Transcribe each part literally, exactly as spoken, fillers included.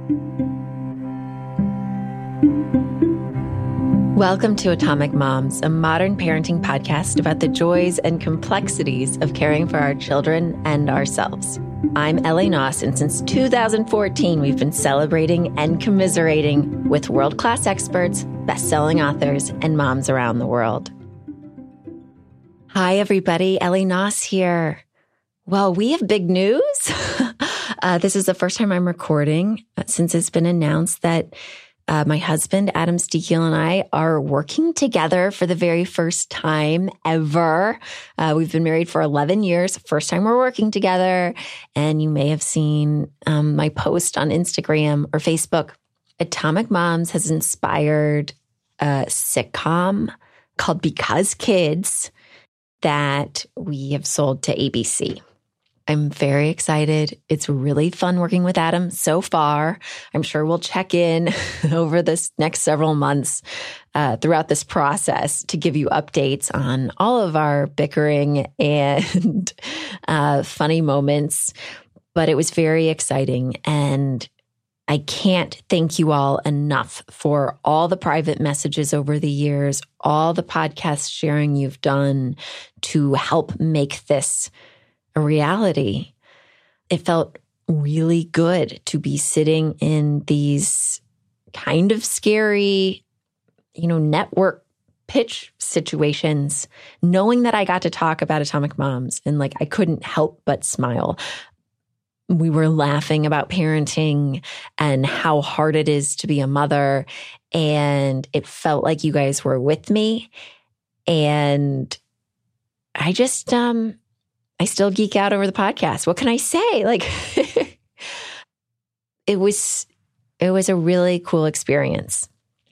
Welcome to Atomic Moms, a modern parenting podcast about the joys and complexities of caring for our children and ourselves. I'm Ellie Noss, and since two thousand fourteen, we've been celebrating and commiserating with world-class experts, best-selling authors, and moms around the world. Hi, everybody. Ellie Noss here. Well, we have big news. uh, this is the first time I'm recording uh, since it's been announced that Uh, my husband, Adam Stekiel, and I are working together for the very first time ever. Uh, we've been married for eleven years. First time we're working together. And you may have seen um, my post on Instagram or Facebook. Atomic Moms has inspired a sitcom called Because Kids that we have sold to A B C. I'm very excited. It's really fun working with Adam so far. I'm sure we'll check in over this next several months uh, throughout this process to give you updates on all of our bickering and uh, funny moments. But it was very exciting. And I can't thank you all enough for all the private messages over the years, all the podcast sharing you've done to help make this a reality. It felt really good to be sitting in these kind of scary, you know, network pitch situations, knowing that I got to talk about Atomic Moms and like I couldn't help but smile. We were laughing about parenting and how hard it is to be a mother. And it felt like you guys were with me. And I just, um, I still geek out over the podcast. What can I say? Like, it was, it was a really cool experience.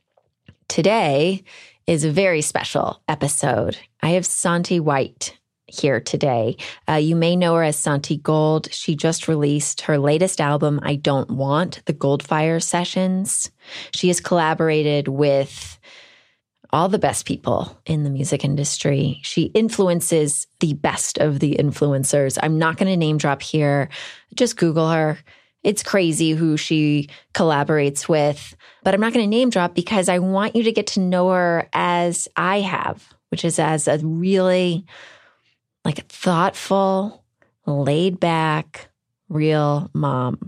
Today is a very special episode. I have Santi White here today. Uh, you may know her as Santi Gold. She just released her latest album, I Don't Want, the Goldfire Sessions. She has collaborated with all the best people in the music industry. She influences the best of the influencers. I'm not going to name drop here. Just Google her. It's crazy who she collaborates with. But I'm not going to name drop because I want you to get to know her as I have, which is as a really like thoughtful, laid back, real mom.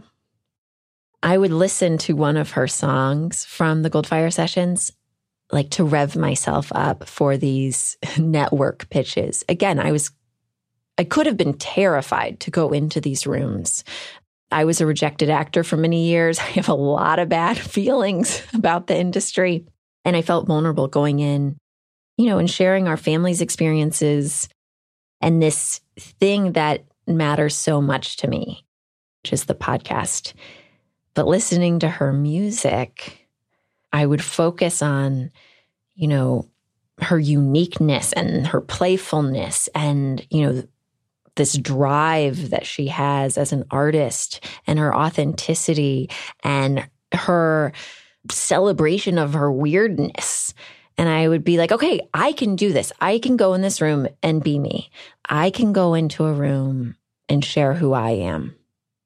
I would listen to one of her songs from the Goldfire Sessions like to rev myself up for these network pitches. Again, I was, I could have been terrified to go into these rooms. I was a rejected actor for many years. I have a lot of bad feelings about the industry. And I felt vulnerable going in, you know, and sharing our family's experiences and this thing that matters so much to me, which is the podcast. But listening to her music, I would focus on, you know, her uniqueness and her playfulness and, you know, this drive that she has as an artist and her authenticity and her celebration of her weirdness. And I would be like, okay, I can do this. I can go in this room and be me. I can go into a room and share who I am.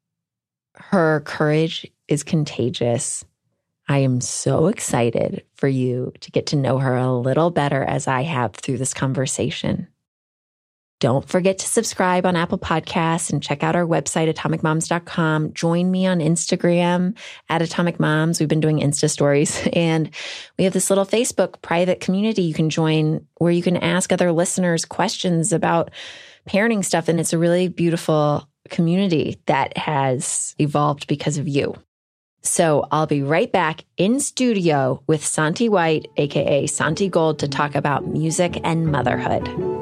Her courage is contagious. I am so excited for you to get to know her a little better as I have through this conversation. Don't forget to subscribe on Apple Podcasts and check out our website, atomic moms dot com. Join me on Instagram at Atomic Moms. We've been doing Insta stories, and we have this little Facebook private community you can join where you can ask other listeners questions about parenting stuff. And it's a really beautiful community that has evolved because of you. So I'll be right back in studio with Santi White, a k a. Santi Gold, to talk about music and motherhood.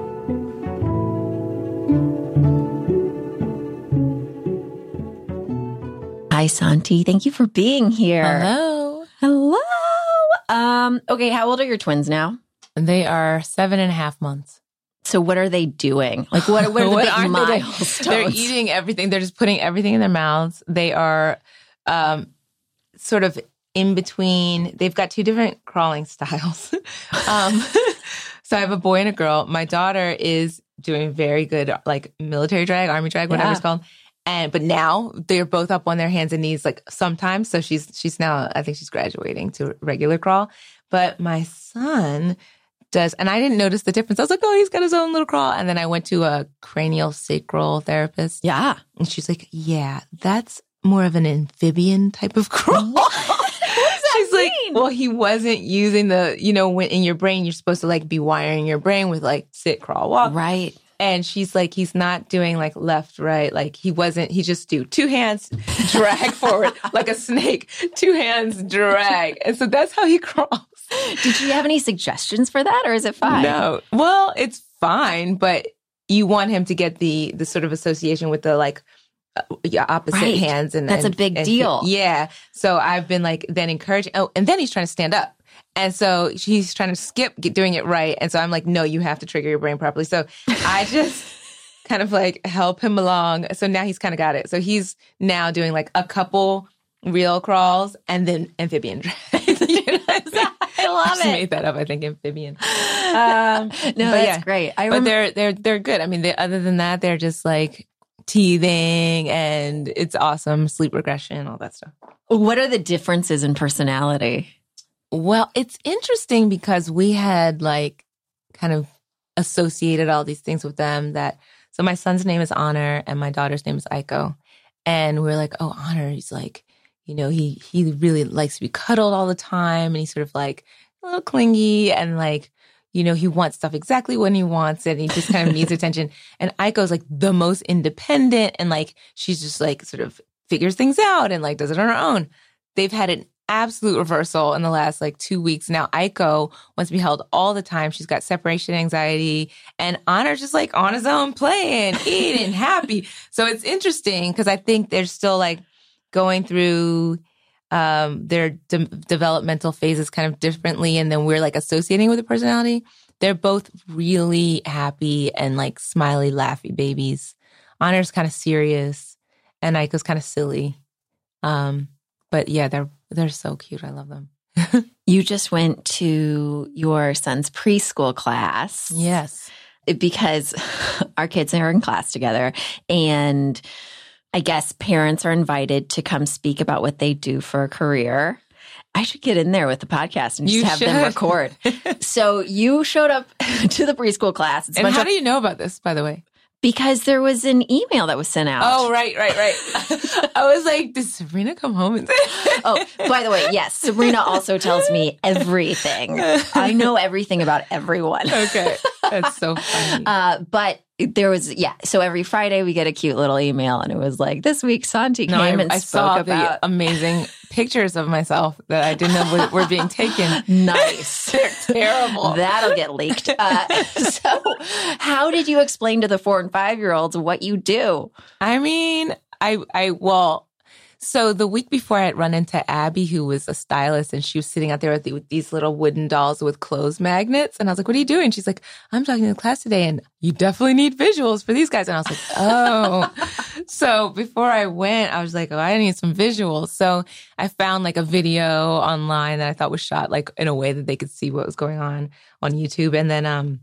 Hi, Santi. Thank you for being here. Hello. Hello. Um, okay, how old are your twins now? They are seven and a half months. So what are they doing? Like, what, what are the What big are they doing? milestones? They're eating everything. They're just putting everything in their mouths. They are um, sort of in between. They've got two different crawling styles. um, so I have a boy and a girl. My daughter is doing very good, like military drag, army drag, whatever Yeah. it's called. And, but now they're both up on their hands and knees, like sometimes. So she's, she's now, I think she's graduating to regular crawl. But my son does, and I didn't notice the difference. I was like, oh, he's got his own little crawl. And then I went to a cranial sacral therapist. Yeah. And she's like, yeah, that's more of an amphibian type of crawl. She's like, mean? well, he wasn't using the, you know, when in your brain, you're supposed to like be wiring your brain with like sit, crawl, walk. Right. And she's like, he's not doing like left, right. Like he wasn't, he just do two hands, drag forward like a snake, two hands, drag. And so that's how he crawls. Did you have any suggestions for that or is it fine? No. Well, it's fine, but you want him to get the, the sort of association with the like, uh, yeah, opposite right. hands. And that's and, a big and, deal. Yeah. So I've been like then encouraging, oh, and then he's trying to stand up. And so he's trying to skip get, doing it right. And so I'm like, no, you have to trigger your brain properly. So I just kind of like help him along. So now he's kind of got it. So he's now doing like a couple real crawls and then amphibian drag. You know I love I just it. made that up. I think amphibian. Um, no, but that's yeah. great. I but rem- they're they're they're good. I mean, they, other than that, they're just like teething and it's awesome. Sleep regression, all that stuff. What are the differences in personality? Well, it's interesting because we had like kind of associated all these things with them that, so my son's name is Honor and my daughter's name is Aiko. And we're like, oh, Honor, he's like, you know, he, he really likes to be cuddled all the time. And he's sort of like a little clingy and like, you know, he wants stuff exactly when he wants it. And he just kind of needs attention. And Aiko's like the most independent and like, she's just like sort of figures things out and like does it on her own. They've had an absolute reversal in the last like two weeks. Now Aiko wants to be held all the time. She's got separation anxiety and Honor's just like on his own playing, eating, happy. So it's interesting because I think they're still like going through um, their de- developmental phases kind of differently. And then we're like associating with the personality. They're both really happy and like smiley, laughy babies. Honor's kind of serious and Aiko's kind of silly. Um, but yeah, they're They're so cute. I love them. You just went to your son's preschool class. Yes. Because our kids are in class together. And I guess parents are invited to come speak about what they do for a career. I should get in there with the podcast and just You have should. them record. So you showed up to the preschool class. It's a And bunch how of- do you know about this, by the way? Because there was an email that was sent out. Oh, right, right, right. I was like, did Sabrina come home and Oh, by the way, yes, Sabrina also tells me everything. I know everything about everyone. Okay. That's so funny. Uh, but there was, yeah. So every Friday we get a cute little email and it was like, this week Santi no, came I, and I spoke saw about. the amazing pictures of myself that I didn't know were, were being taken. Nice. They're terrible. That'll get leaked. Uh, so how did you explain to the four and five year olds what you do? I mean, I, I, well, so the week before I had run into Abby, who was a stylist, and she was sitting out there with, the, with these little wooden dolls with clothes magnets. And I was like, what are you doing? She's like, I'm talking to the class today and you definitely need visuals for these guys. And I was like, oh. So before I went, I was like, oh, I need some visuals. So I found like a video online that I thought was shot like in a way that they could see what was going on on YouTube. And then um,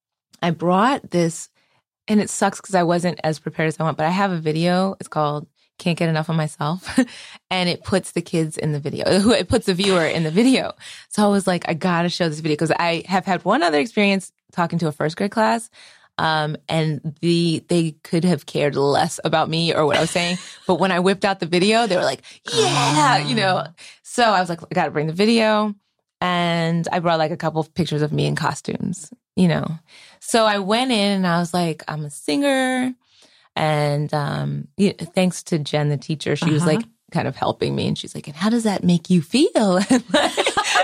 I brought this, and it sucks because I wasn't as prepared as I want, but I have a video. It's called Can't Get Enough of Myself. And it puts the kids in the video. It puts the viewer in the video. So I was like, I got to show this video because I have had one other experience talking to a first grade class. Um, and the, they could have cared less about me or what I was saying. But when I whipped out the video, they were like, yeah, you know. So I was like, I got to bring the video. And I brought like a couple of pictures of me in costumes, you know. So I went in and I was like, I'm a singer. And um, you know, thanks to Jen, the teacher, she uh-huh. was like kind of helping me. And she's like, and how does that make you feel? And like,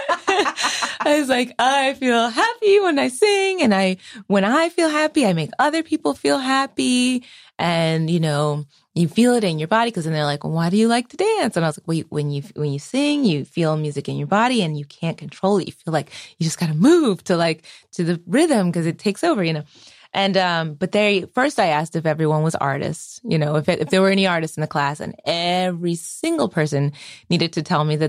I was like, I feel happy when I sing. And I, when I feel happy, I make other people feel happy. And, you know, you feel it in your body. Cause then they're like, well, why do you like to dance? And I was like, well, when you, when you sing, you feel music in your body and you can't control it. You feel like you just got to move to like, to the rhythm cause it takes over, you know? And, um, but they, first I asked if everyone was artists, you know, if it, if there were any artists in the class, and every single person needed to tell me that they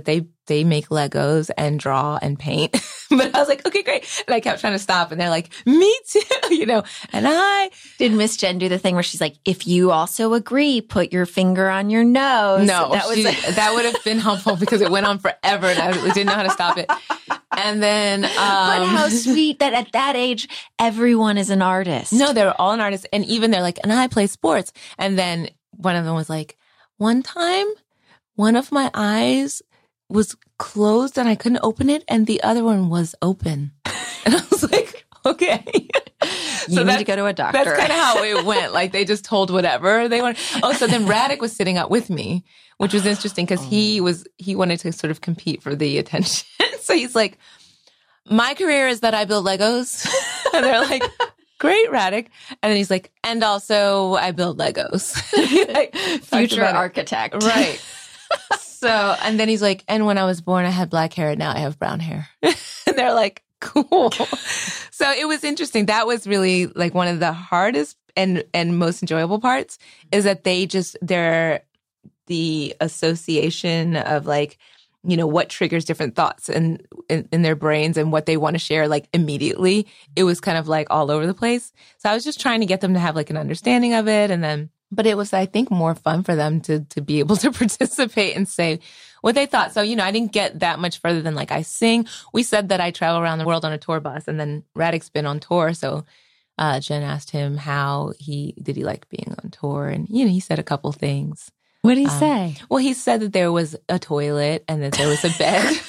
they make Legos and draw and paint. But I was like, okay, great. And I kept trying to stop. And they're like, me too, you know. And I... Did Miss Jen do the thing where she's like, if you also agree, put your finger on your nose? No, that, was she, like- that would have been helpful because it went on forever and I didn't know how to stop it. And then... Um, but how sweet that at that age, everyone is an artist. No, they were all an artist. And even they're like, and I play sports. And then one of them was like, one time, one of my eyes was closed and I couldn't open it, and the other one was open. And I was like, okay. You so need to go to a doctor. That's kind of how it went. Like they just told whatever they wanted. Oh, so then Radic was sitting up with me, which was interesting because he was, he wanted to sort of compete for the attention. So he's like, my career is that I build Legos. And they're like, great, Radic. And then he's like, and also I build Legos. Like, future architect. Right. So, and then he's like, and when I was born, I had black hair, and now I have brown hair. And they're like, cool. So it was interesting. That was really like one of the hardest and, and most enjoyable parts is that they just, they're the association of like, you know, what triggers different thoughts in, in, in their brains and what they want to share like immediately. It was kind of like all over the place. So I was just trying to get them to have like an understanding of it. And then, but it was, I think, more fun for them to to be able to participate and say what they thought. So, you know, I didn't get that much further than like I sing. We said that I travel around the world on a tour bus, and then Radic's been on tour. So uh, Jen asked him how he, did he like being on tour? And, you know, he said a couple things. What did he Um, say? Well, he said that there was a toilet and that there was a bed.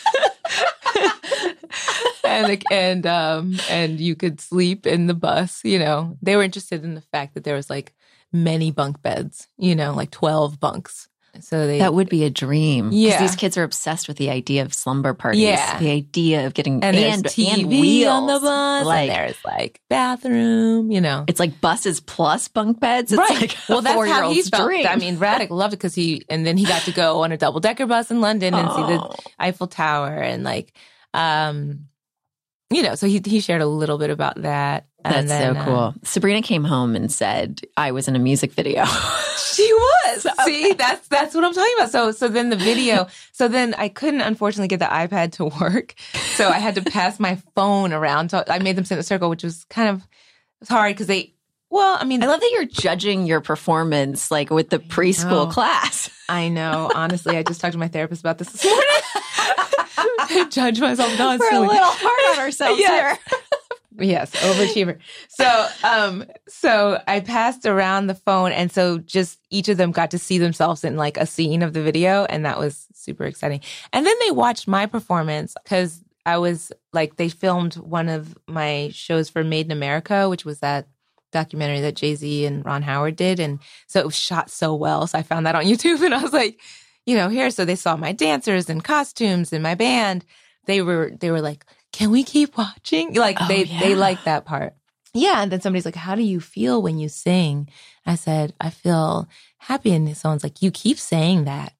and and um and you could sleep in the bus, you know. They were interested in the fact that there was like many bunk beds, you know, like twelve bunks. So they That would be a dream. 'Cause Yeah. these kids are obsessed with the idea of slumber parties. Yeah. The idea of getting and there's and, T V and wheels on the bus, Like, and there's like bathroom, you know. it's like buses plus bunk beds. It's Right. like a Well, that's how he four-year-old's felt. dream. I mean, Radic loved it because he, and then he got to go on a double decker bus in London and see Oh. the Eiffel Tower and like, um, you know, so he he shared a little bit about that. That's and then, so cool. uh, Sabrina came home and said, I was in a music video. She was. See, that's that's what I'm talking about. So so then the video, so then I couldn't unfortunately get the iPad to work. So I had to pass my phone around. So I made them sit in a circle, which was kind of it was hard because they well, I mean I love that you're judging your performance like with the preschool know. class. I know. Honestly, I just talked to my therapist about this this morning. I judge myself We're a constantly. little hard on ourselves Yes. here. Yes, overachiever. So, um, so I passed around the phone, and so just each of them got to see themselves in like a scene of the video, and that was super exciting. And then they watched my performance because I was like, they filmed one of my shows for Made in America, which was that documentary that Jay-Z and Ron Howard did, and so it was shot so well. So I found that on YouTube, and I was like, you know, here. So they saw my dancers and costumes and my band. They were, they were like, can we keep watching? Like Oh, they, yeah. they like that part. Yeah. And then somebody's like, how do you feel when you sing? I said, I feel happy. And someone's like, you keep saying that.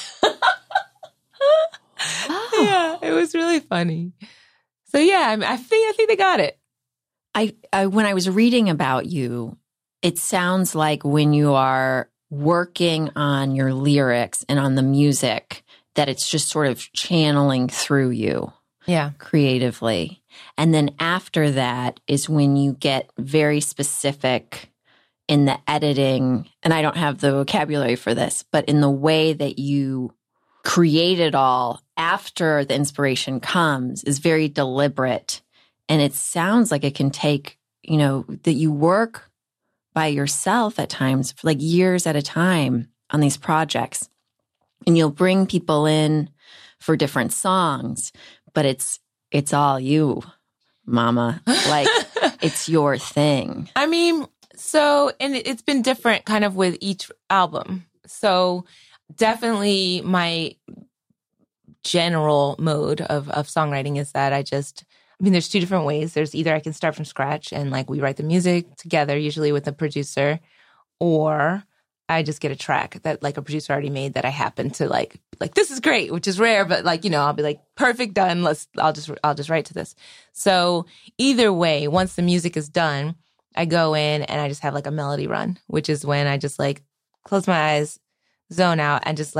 Oh. Yeah. It was really funny. So yeah, I, mean, I think, I think they got it. I, I when I was reading about you, it sounds like when you are working on your lyrics and on the music, that it's just sort of channeling through you Yeah. creatively. And then after that is when you get very specific in the editing. And I don't have the vocabulary for this, but in the way that you create it all after the inspiration comes is very deliberate. And it sounds like it can take, you know, that you work by yourself at times for like years at a time on these projects. And you'll bring people in for different songs, but it's it's all you, mama. Like it's your thing. I mean, so, and it- it's been different kind of with each album. So definitely my general mode of, of songwriting is that I just, I mean, there's two different ways. There's either I can start from scratch and like we write the music together, usually with a producer, or I just get a track that like a producer already made that I happen to like, like, this is great, which is rare, but like, you know, I'll be like, perfect, done. Let's, I'll just, I'll just write to this. So either way, once the music is done, I go in and I just have like a melody run, which is when I just like close my eyes, zone out, and just like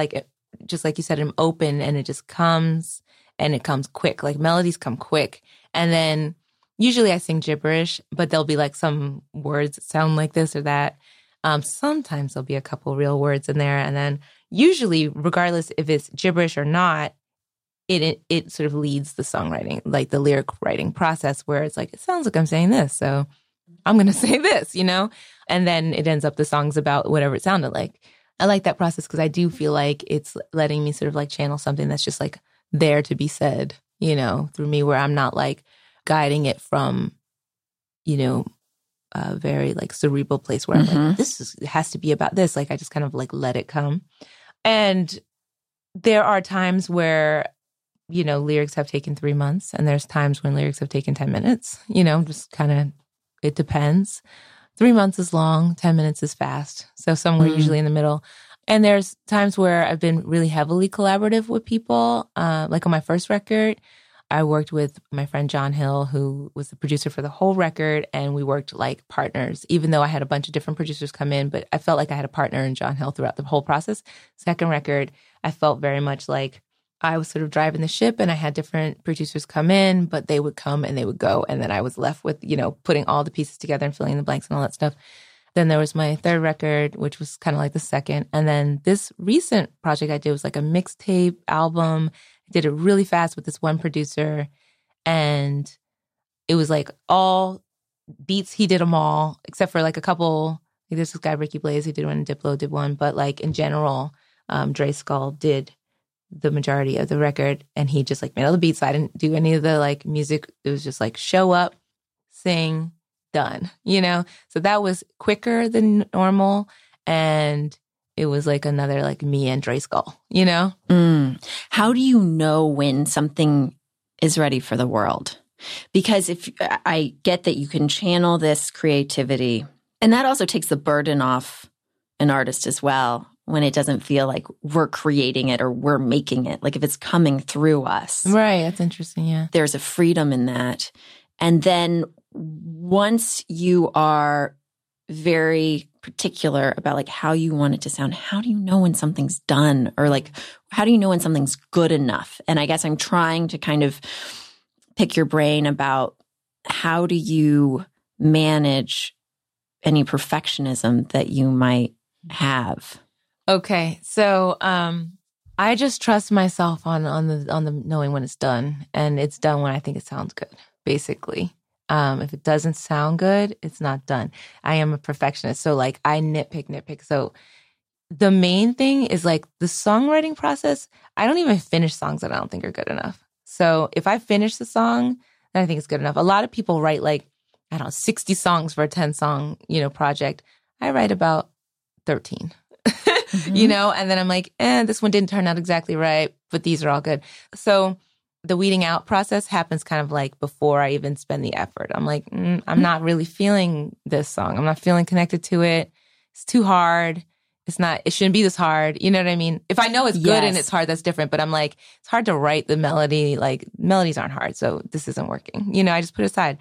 just like you said, I'm open and it just comes and it comes quick. Like melodies come quick. And then usually I sing gibberish, but there'll be like some words that sound like this or that. Um, sometimes there'll be a couple real words in there. And then usually, regardless if it's gibberish or not, it, it it sort of leads the songwriting, like the lyric writing process, where it's like, it sounds like I'm saying this, so I'm going to say this, you know? And then it ends up the song's about whatever it sounded like. I like that process because I do feel like it's letting me sort of like channel something that's just like there to be said, you know, through me, where I'm not like guiding it from, you know, a very like cerebral place where mm-hmm. I'm like, this is, it has to be about this. Like I just kind of like let it come. And there are times where, you know, lyrics have taken three months and there's times when lyrics have taken ten minutes, you know, just kind of, it depends. Three months is long, ten minutes is fast. So somewhere mm. usually in the middle. And there's times where I've been really heavily collaborative with people. Uh, like on my first record, I worked with my friend John Hill, who was the producer for the whole record. And we worked like partners, even though I had a bunch of different producers come in. But I felt like I had a partner in John Hill throughout the whole process. Second record, I felt very much like I was sort of driving the ship and I had different producers come in, but they would come and they would go. And then I was left with, you know, putting all the pieces together and filling in the blanks and all that stuff. Then there was my third record, which was kind of like the second. And then this recent project I did was like a mixtape album. I did it really fast with this one producer. And it was like all beats, he did them all, except for like a couple. Like there's this guy, Ricky Blaze, he did one, and Diplo did one. But like in general, um, Dre Skull did the majority of the record, and he just like made all the beats. I didn't do any of the like music. It was just like show up, sing, done, you know? So that was quicker than normal. And it was like another like me and Dre Skull, you know? Mm. How do you know when something is ready for the world? Because if I get that you can channel this creativity, and that also takes the burden off an artist as well, when it doesn't feel like we're creating it or we're making it. Like if it's coming through us. Right. That's interesting. Yeah. There's a freedom in that. And then once you are very particular about like how you want it to sound, how do you know when something's done? Or like, how do you know when something's good enough? And I guess I'm trying to kind of pick your brain about how do you manage any perfectionism that you might have? Okay, so um, I just trust myself on on the on the knowing when it's done, and it's done when I think it sounds good. Basically, um, if it doesn't sound good, it's not done. I am a perfectionist, so like I nitpick, nitpick. So the main thing is like the songwriting process. I don't even finish songs that I don't think are good enough. So if I finish the song, then I think it's good enough. A lot of people write like I don't know sixty songs for a ten song you know project. I write about thirteen. Mm-hmm. You know, and then I'm like, eh, this one didn't turn out exactly right, but these are all good. So the weeding out process happens kind of like before I even spend the effort. I'm like, mm, I'm not really feeling this song. I'm not feeling connected to it. It's too hard. It's not, it shouldn't be this hard. You know what I mean? If I know it's good yes. and it's hard, that's different. But I'm like, it's hard to write the melody. Like melodies aren't hard. So this isn't working. You know, I just put it aside.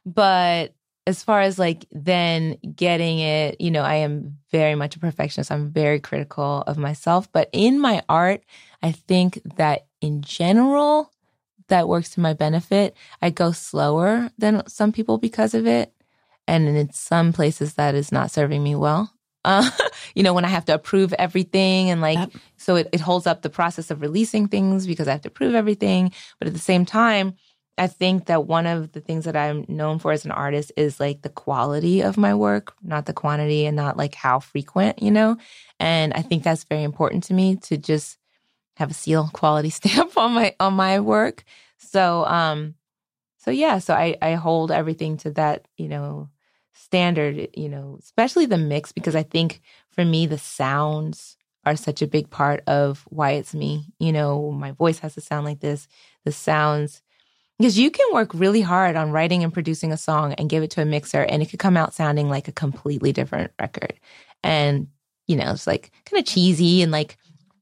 But as far as like then getting it, you know, I am very much a perfectionist. I'm very critical of myself. But in my art, I think that in general, that works to my benefit. I go slower than some people because of it. And in some places that is not serving me well. Uh, you know, when I have to approve everything and like, yep. so it, it holds up the process of releasing things because I have to approve everything. But at the same time, I think that one of the things that I'm known for as an artist is like the quality of my work, not the quantity and not like how frequent, you know? And I think that's very important to me to just have a seal quality stamp on my, on my work. So, um, so yeah, so I, I hold everything to that, you know, standard, you know, especially the mix, because I think for me, the sounds are such a big part of why it's me. You know, my voice has to sound like this, the sounds. Because you can work really hard on writing and producing a song and give it to a mixer, and it could come out sounding like a completely different record. And, you know, it's like kind of cheesy and like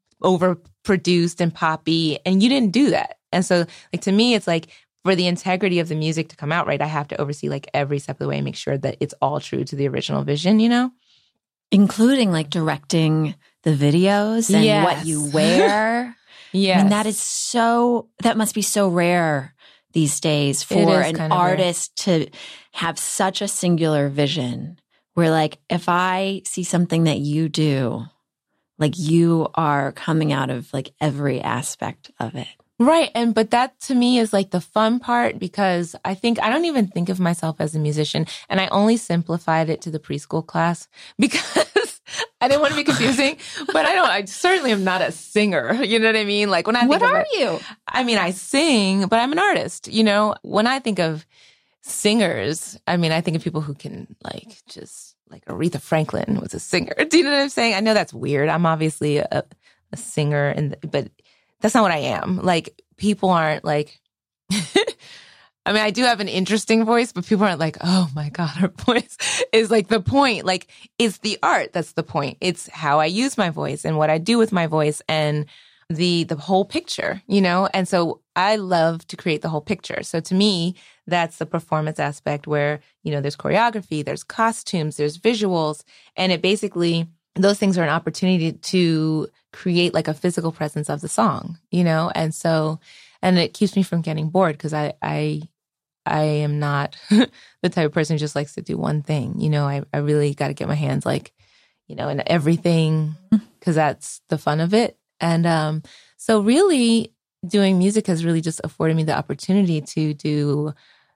overproduced and poppy. And you didn't do that. And so, like, to me, it's like for the integrity of the music to come out right, I have to oversee like every step of the way and make sure that it's all true to the original vision, you know? Including like directing the videos and Yes. what you wear. Yes. I mean, that is so, that must be so rare these days for is an kind of rare. artist to have such a singular vision where like, if I see something that you do, like you are coming out of like every aspect of it. Right. And, but that to me is like the fun part because I think, I don't even think of myself as a musician. And I only simplified it to the preschool class because I didn't want to be confusing, but I don't, I certainly am not a singer. You know what I mean? Like when I think What of are it, you? I mean, I sing, but I'm an artist. You know, when I think of singers, I mean, I think of people who can like just like Aretha Franklin was a singer. Do you know what I'm saying? I know that's weird. I'm obviously a, a singer, and but that's not what I am. Like people aren't like, I mean, I do have an interesting voice, but people aren't like, oh my God, her voice is like the point. Like it's the art. That's the point. It's how I use my voice and what I do with my voice and the, the whole picture, you know? And so I love to create the whole picture. So to me, that's the performance aspect where, you know, there's choreography, there's costumes, there's visuals, and it basically, those things are an opportunity to create like a physical presence of the song, you know? And so, and it keeps me from getting bored because I, I, I am not the type of person who just likes to do one thing. You know, I, I really got to get my hands like, you know, in everything because that's the fun of it. And um, so really doing music has really just afforded me the opportunity to do,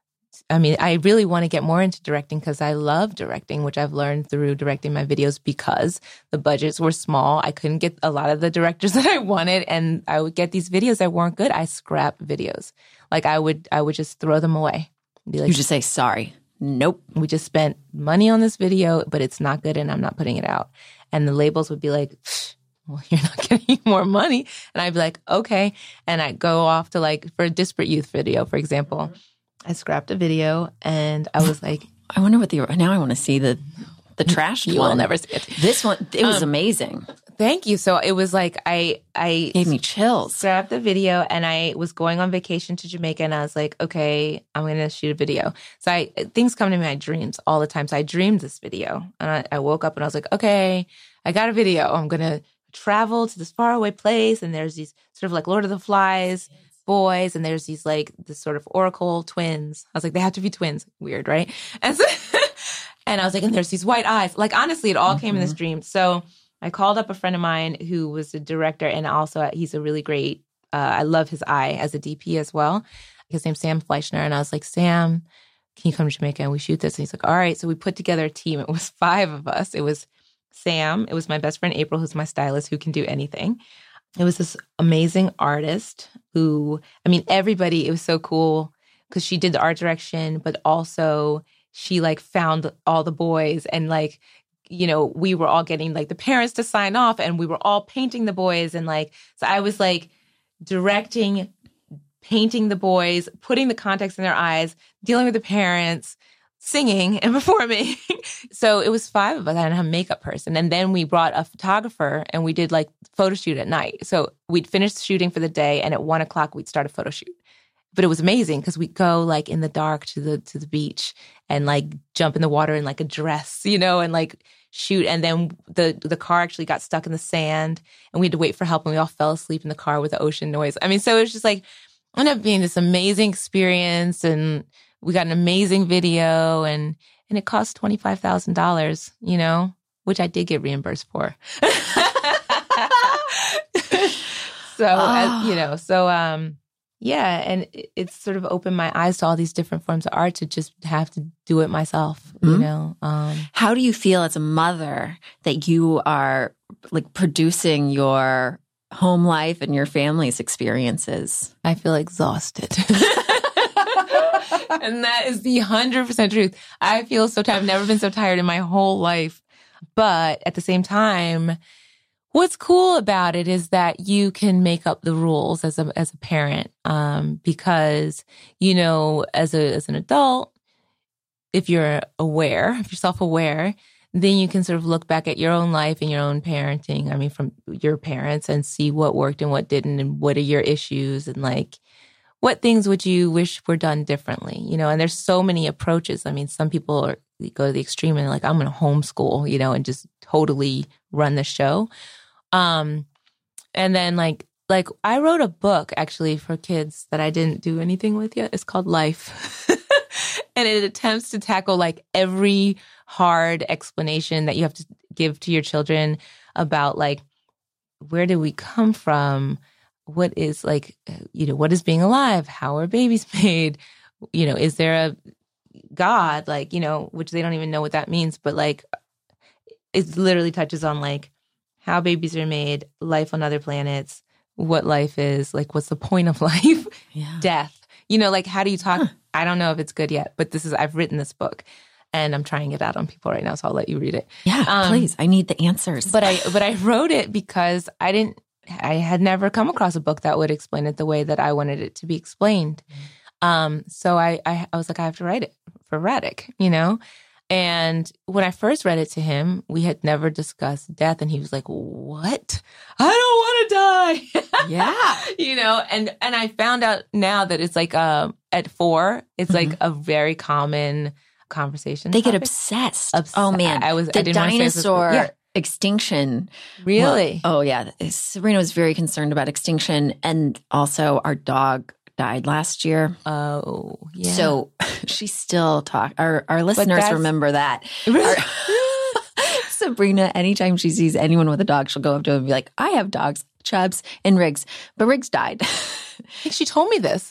I mean, I really want to get more into directing because I love directing, which I've learned through directing my videos because the budgets were small. I couldn't get a lot of the directors that I wanted, and I would get these videos that weren't good. I scrap videos. Like I would, I would just throw them away. Be like, You just say, sorry. Nope. we just spent money on this video, but it's not good and I'm not putting it out. And the labels would be like, well, you're not getting more money. And I'd be like, okay. And I'd go off to like, for a Disparate Youth video, for example, I scrapped a video and I was like, I wonder what the, now I want to see the, the trashed you one. will never see it. This one, it was Um, amazing. Thank you. So it was like, I, I Gave me chills. scrapped the video and I was going on vacation to Jamaica and I was like, okay, I'm going to shoot a video. So I, things come to me in my dreams all the time. So I dreamed this video and I, I woke up and I was like, okay, I got a video. I'm going to travel to this faraway place. And there's these sort of like Lord of the Flies boys. And there's these like this sort of Oracle twins. I was like, they have to be twins. Weird, right? And so, and I was like, and there's these white eyes. Like, honestly, it all mm-hmm. came in this dream. So I called up a friend of mine who was a director and also he's a really great, uh, I love his eye as a D P as well. His name's Sam Fleischner. And I was like, Sam, can you come to Jamaica and we shoot this? And he's like, all right. So we put together a team. It was five of us. It was Sam. It was my best friend, April, who's my stylist, who can do anything. It was this amazing artist who, I mean, everybody, it was so cool because she did the art direction, but also she like found all the boys and like, you know, we were all getting like the parents to sign off and we were all painting the boys. And like, so I was like directing, painting the boys, putting the context in their eyes, dealing with the parents, singing and performing. So it was five of us. I didn't have a makeup person. And then we brought a photographer and we did like photo shoot at night. So we'd finish shooting for the day and at one o'clock we'd start a photo shoot. But it was amazing because we'd go like in the dark to the to the beach and like jump in the water in like a dress, you know, and like shoot. And then the the car actually got stuck in the sand and we had to wait for help and we all fell asleep in the car with the ocean noise. I mean, so it was just like, ended up being this amazing experience and we got an amazing video and and it cost twenty-five thousand dollars, you know, which I did get reimbursed for. so, oh. as, you know, so, um, yeah. And it, it's sort of opened my eyes to all these different forms of art to just have to do it myself, mm-hmm. you know. Um, How do you feel as a mother that you are like producing your home life and your family's experiences? I feel exhausted. And that is the one hundred percent truth. I feel so tired. I've never been so tired in my whole life. But at the same time, what's cool about it is that you can make up the rules as a as a parent, um, because, you know, as a as an adult, if you're aware, if you're self-aware, then you can sort of look back at your own life and your own parenting. I mean, from your parents and see what worked and what didn't and what are your issues and like, what things would you wish were done differently? You know, and there's so many approaches. I mean, some people are, go to the extreme and like, I'm going to homeschool, you know, and just totally run the show. Um, and then like, like I wrote a book actually for kids that I didn't do anything with yet. It's called Life. And it attempts to tackle like every hard explanation that you have to give to your children about like, where did we come from? What is like, you know, what is being alive? How are babies made? You know, is there a God? Like, you know, which they don't even know what that means, but like, it literally touches on like how babies are made, life on other planets, what life is, like what's the point of life, Yeah. death. You know, like how do you talk? Huh. I don't know if it's good yet, but this is, I've written this book and I'm trying it out on people right now. So I'll let you read it. Yeah, Um, please. I need the answers. But I, but I wrote it because I didn't, I had never come across a book that would explain it the way that I wanted it to be explained. Um, so I, I, I was like, I have to write it for Radek, you know? And when I first read it to him, we had never discussed death. And he was like, what? I don't want to die. Yeah. You know, and, and I found out now that it's like, um, at four, it's Mhm. like a very common conversation. They get topic. obsessed. Obs- Oh, man. I was, the I didn't wanna say this was- dinosaur yeah, extinction. really? Well, oh, yeah. Serena was very concerned about extinction. And also, our dog died last year. Oh, yeah. So she still talk. Our our listeners that's- remember that. Really? Our- Sabrina, anytime she sees anyone with a dog, she'll go up to him and be like, I have dogs, Chubbs and Riggs. But Riggs died. she told me this.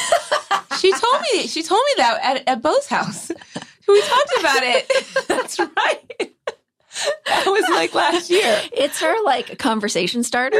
She told me, she told me that at, at Bo's house. We talked about it. That's right. That was like last year. It's her like conversation starter.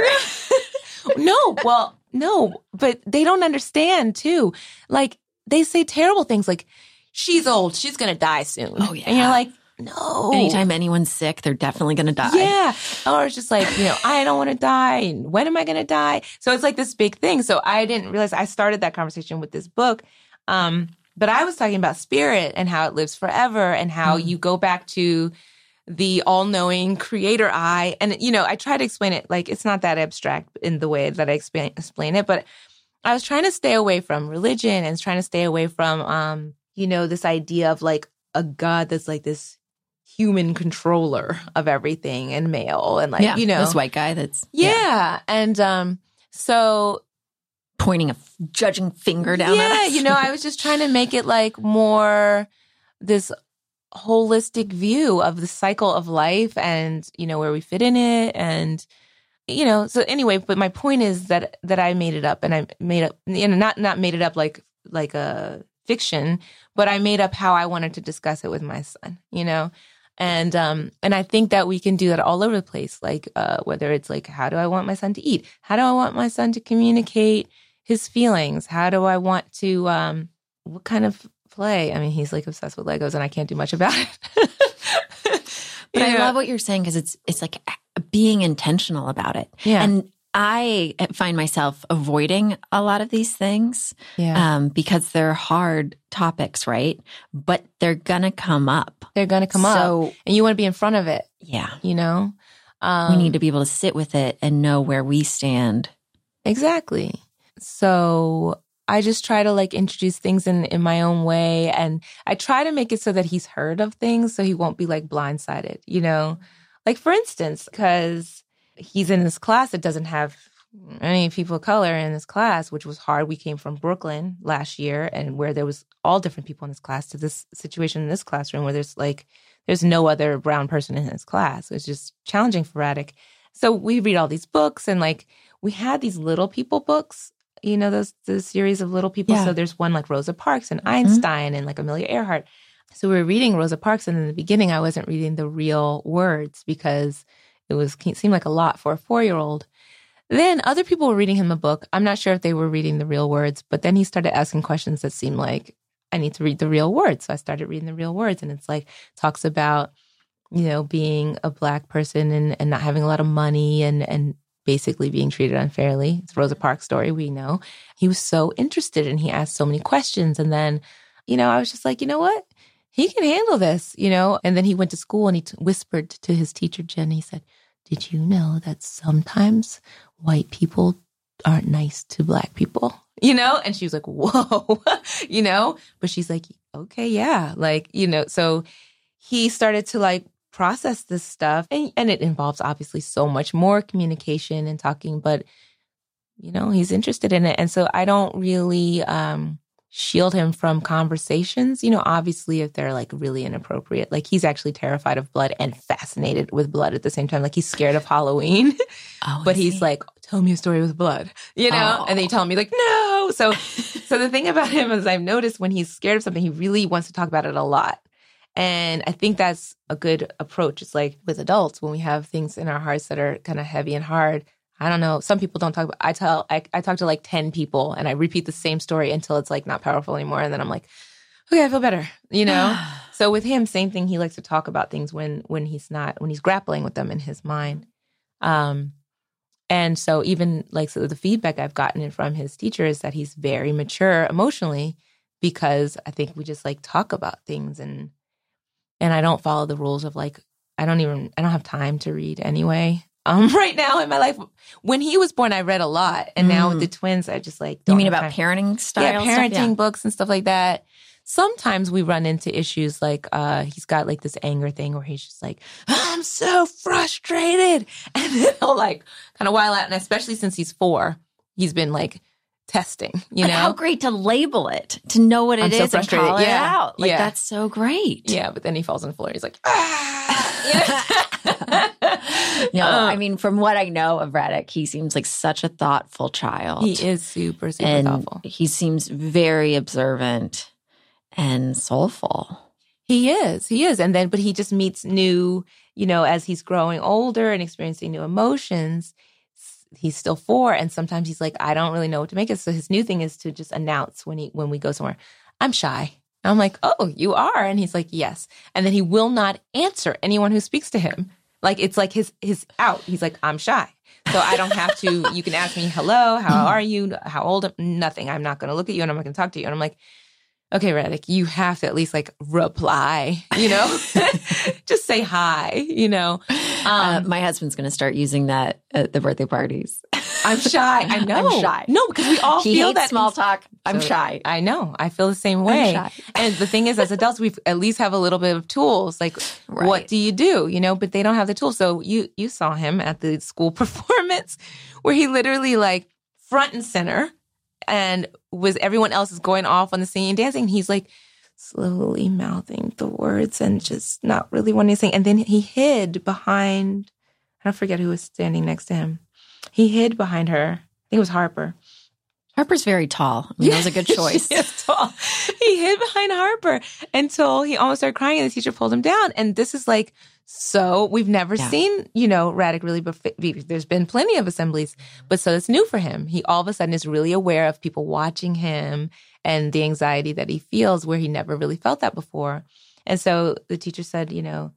No, well, no, but they don't understand too. Like they say terrible things like, she's old, she's going to die soon. Oh, yeah. And you're like, no. Anytime anyone's sick, they're definitely going to die. Yeah. Or it's just like, you know, I don't want to die. And when am I going to die? So it's like this big thing. So I didn't realize I started that conversation with this book. Um, but I was talking about spirit and how it lives forever and how Mm. you go back to the all-knowing creator eye. And, you know, I try to explain it like it's not that abstract in the way that I explain, explain it, but I was trying to stay away from religion and trying to stay away from, um, you know, this idea of like a God that's like this human controller of everything and male and like, yeah, you know. this white guy that's Yeah. yeah, And um, so pointing a f- judging finger down yeah, at us. you know, I was just trying to make it like more this holistic view of the cycle of life and, you know, where we fit in it. And, you know, so anyway, but my point is that, that I made it up and I made up, you know, not, not made it up like, like a fiction, but I made up how I wanted to discuss it with my son, you know? And, um, and I think that we can do that all over the place. Like, uh, whether it's like, how do I want my son to eat? How do I want my son to communicate his feelings? How do I want to, um, what kind of play? I mean, he's like obsessed with Legos and I can't do much about it. But I Yeah. love what you're saying because it's it's like being intentional about it. Yeah. And I find myself avoiding a lot of these things Yeah. um, because they're hard topics, right? But they're gonna come up. They're going to come up So and you want to be in front of it, yeah, you know? Um, we need to be able to sit with it and know where we stand. Exactly. So I just try to like introduce things in, in my own way. And I try to make it so that he's heard of things so he won't be like blindsided, you know? Like for instance, because he's in this class that doesn't have any people of color in this class, which was hard. We came from Brooklyn last year and where there was all different people in this class to this situation in this classroom where there's like, there's no other brown person in his class. It's just challenging for Radek. So we read all these books and like we had these little people books, you know, those the series of little people. Yeah. So there's one like Rosa Parks and Einstein and like Amelia Earhart. So we were reading Rosa Parks and in the beginning I wasn't reading the real words because it was it seemed like a lot for a four-year-old. Then other people were reading him a book. I'm not sure if they were reading the real words, but then he started asking questions that seemed like I need to read the real words. So I started reading the real words and it's like talks about, you know, being a Black person and, and not having a lot of money and, and basically being treated unfairly. It's Rosa Parks' story, we know. He was so interested and he asked so many questions. And then, you know, I was just like, you know what? He can handle this, you know? And then he went to school and he t- whispered to his teacher, Jen, he said, did you know that sometimes white people aren't nice to Black people? You know? And she was like, whoa, you know? But she's like, okay, yeah. Like, you know, so he started to like process this stuff. And, and it involves obviously so much more communication and talking, but, you know, he's interested in it. And so I don't really um, shield him from conversations, you know, obviously if they're like really inappropriate. Like he's actually terrified of blood and fascinated with blood at the same time. Like he's scared of Halloween, oh, but he's he? like, tell me a story with blood, you know? Oh. And then you tell me like, no. So, so the thing about him is I've noticed when he's scared of something, he really wants to talk about it a lot. And I think that's a good approach. It's like with adults, when we have things in our hearts that are kind of heavy and hard, I don't know. Some people don't talk about, I tell, I, I talk to like ten people and I repeat the same story until it's like not powerful anymore. And then I'm like, okay, I feel better, you know? So with him, same thing. He likes to talk about things when, when he's not, when he's grappling with them in his mind. Um, and so even like, so the feedback I've gotten from his teacher is that he's very mature emotionally because I think we just like talk about things and, And I don't follow the rules of like, I don't even, I don't have time to read anyway. Um, right now in my life, when he was born, I read a lot. And mm. now with the twins, I just like, don't You mean about time. parenting style? Yeah, parenting stuff? Yeah. books and stuff like that. Sometimes we run into issues like uh, he's got like this anger thing where he's just like, I'm so frustrated. And then he'll like kind of while out. And especially since he's four, he's been like, testing, you but know? How great to label it, to know what it I'm is so and call yeah. it out. Like, yeah. that's so great. Yeah, but then he falls on the floor. He's like, ah! No, uh, I mean, from what I know of Radek, he seems like such a thoughtful child. He is super, super and thoughtful. He seems very observant and soulful. He is. He is. And then, but he just meets new, you know, as he's growing older and experiencing new emotions, he's still four. And sometimes he's like, I don't really know what to make it. So his new thing is to just announce when he, when we go somewhere, I'm shy. And I'm like, oh, you are? And he's like, yes. And then he will not answer anyone who speaks to him. Like, it's like his, his out. He's like, I'm shy. So I don't have to, you can ask me, hello, how are you? How old? Nothing. I'm not going to look at you and I'm not going to talk to you. And I'm like, okay, Radek, you have to at least like reply, you know, just say hi, you know. Um, uh, my husband's going to start using that at the birthday parties. I'm shy. I know. I'm shy. No, because we all he feel hates that. small talk. I'm so, shy. I know. I feel the same way. I'm shy. And the thing is, as adults, we at least have a little bit of tools. Like, right. What do you do? You know, but they don't have the tools. So you you saw him at the school performance where he literally like front and center and was everyone else is going off on the singing and dancing. He's like slowly mouthing the words and just not really wanting to sing. And then he hid behind, I don't forget who was standing next to him. He hid behind her. I think it was Harper. Harper's very tall. I mean, that was a good choice. She is tall. He hid behind Harper until he almost started crying and the teacher pulled him down. And this is like, so we've never yeah. seen, you know, Radek really, bef- there's been plenty of assemblies, but so it's new for him. He all of a sudden is really aware of people watching him and the anxiety that he feels where he never really felt that before. And so the teacher said, you know,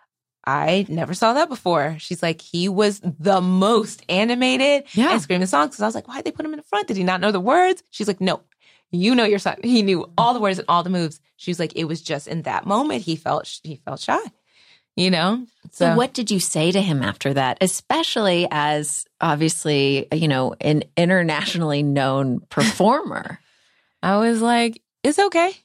I never saw that before. She's like, he was the most animated yeah. and screaming songs. So I was like, why'd they put him in the front? Did he not know the words? She's like, no, you know your son. He knew all the words and all the moves. She was like, it was just in that moment he felt he felt shy, you know? So, so what did you say to him after that? Especially as obviously, you know, an internationally known performer. I was like, it's okay.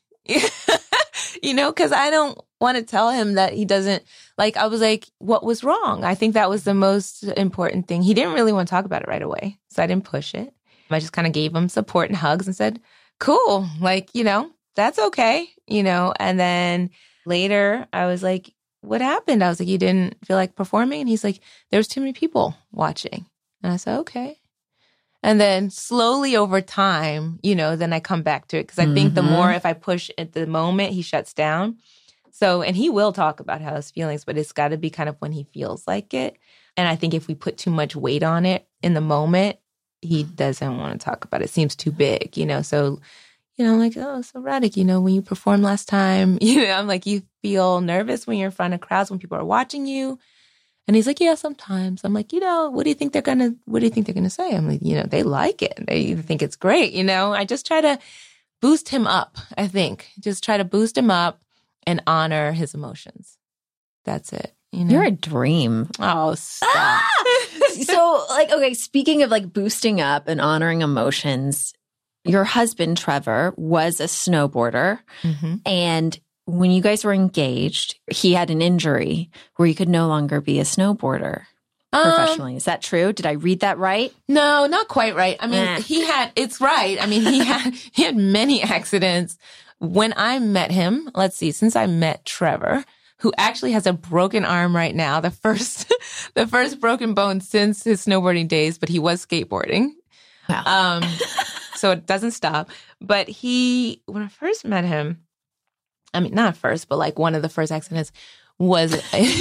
You know, because I don't want to tell him that he doesn't, like, I was like, what was wrong? I think that was the most important thing. He didn't really want to talk about it right away, so I didn't push it. I just kind of gave him support and hugs and said, cool, like, you know, that's okay, you know. And then later I was like, what happened? I was like, you didn't feel like performing? And he's like, there was too many people watching. And I said, okay. And then slowly over time, you know, then I come back to it. Because I mm-hmm. think the more if I push at the moment, he shuts down. So, and he will talk about how his feelings, but it's got to be kind of when he feels like it. And I think if we put too much weight on it in the moment, he doesn't want to talk about it. It seems too big, you know. So, you know, I'm like, oh, so Radek, you know, when you performed last time, you know, I'm like, you feel nervous when you're in front of crowds, when people are watching you. And he's like, yeah, sometimes. I'm like, you know, what do you think they're going to, what do you think they're going to say? I'm like, you know, they like it. They think it's great. You know, I just try to boost him up, I think. Just try to boost him up and honor his emotions. That's it. You know? You're a dream. Oh, stop. Ah! So, like, okay, speaking of like boosting up and honoring emotions, your husband, Trevor, was a snowboarder. Mm-hmm. And when you guys were engaged, he had an injury where he could no longer be a snowboarder professionally. Um, Is that true? Did I read that right? No, not quite right. I mean, eh. he had, it's right. I mean, he had, he had many accidents. When I met him, let's see, since I met Trevor, who actually has a broken arm right now, the first, the first broken bone since his snowboarding days, but he was skateboarding. Wow. Um, so it doesn't stop. But he, when I first met him, I mean, not first, but like one of the first accidents was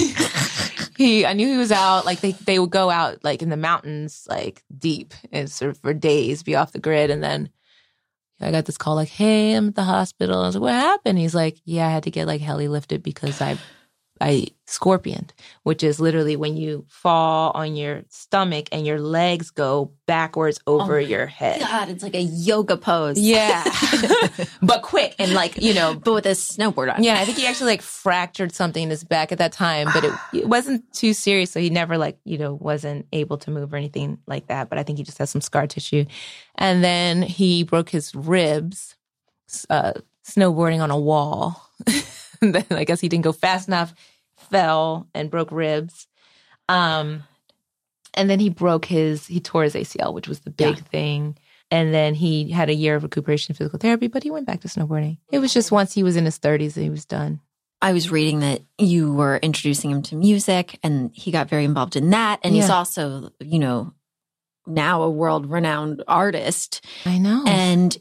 he, I knew he was out, like they, they would go out like in the mountains, like deep and sort of for days, be off the grid. And then I got this call like, hey, I'm at the hospital. I was like, what happened? He's like, yeah, I had to get like heli lifted because I, I scorpioned, which is literally when you fall on your stomach and your legs go backwards over oh your head. God, it's like a yoga pose. Yeah. But quick and like, you know. But with a snowboard on. Yeah, I think he actually like fractured something in his back at that time, but it, it wasn't too serious. So he never like, you know, wasn't able to move or anything like that. But I think he just has some scar tissue. And then he broke his ribs uh, snowboarding on a wall. And then I guess he didn't go fast enough, fell and broke ribs. Um, and then he broke his, he tore his A C L, which was the big yeah. thing. And then he had a year of recuperation physical therapy, but he went back to snowboarding. It was just once he was in his thirties that he was done. I was reading that you were introducing him to music and he got very involved in that. And yeah. he's also, you know, now a world-renowned artist. I know. And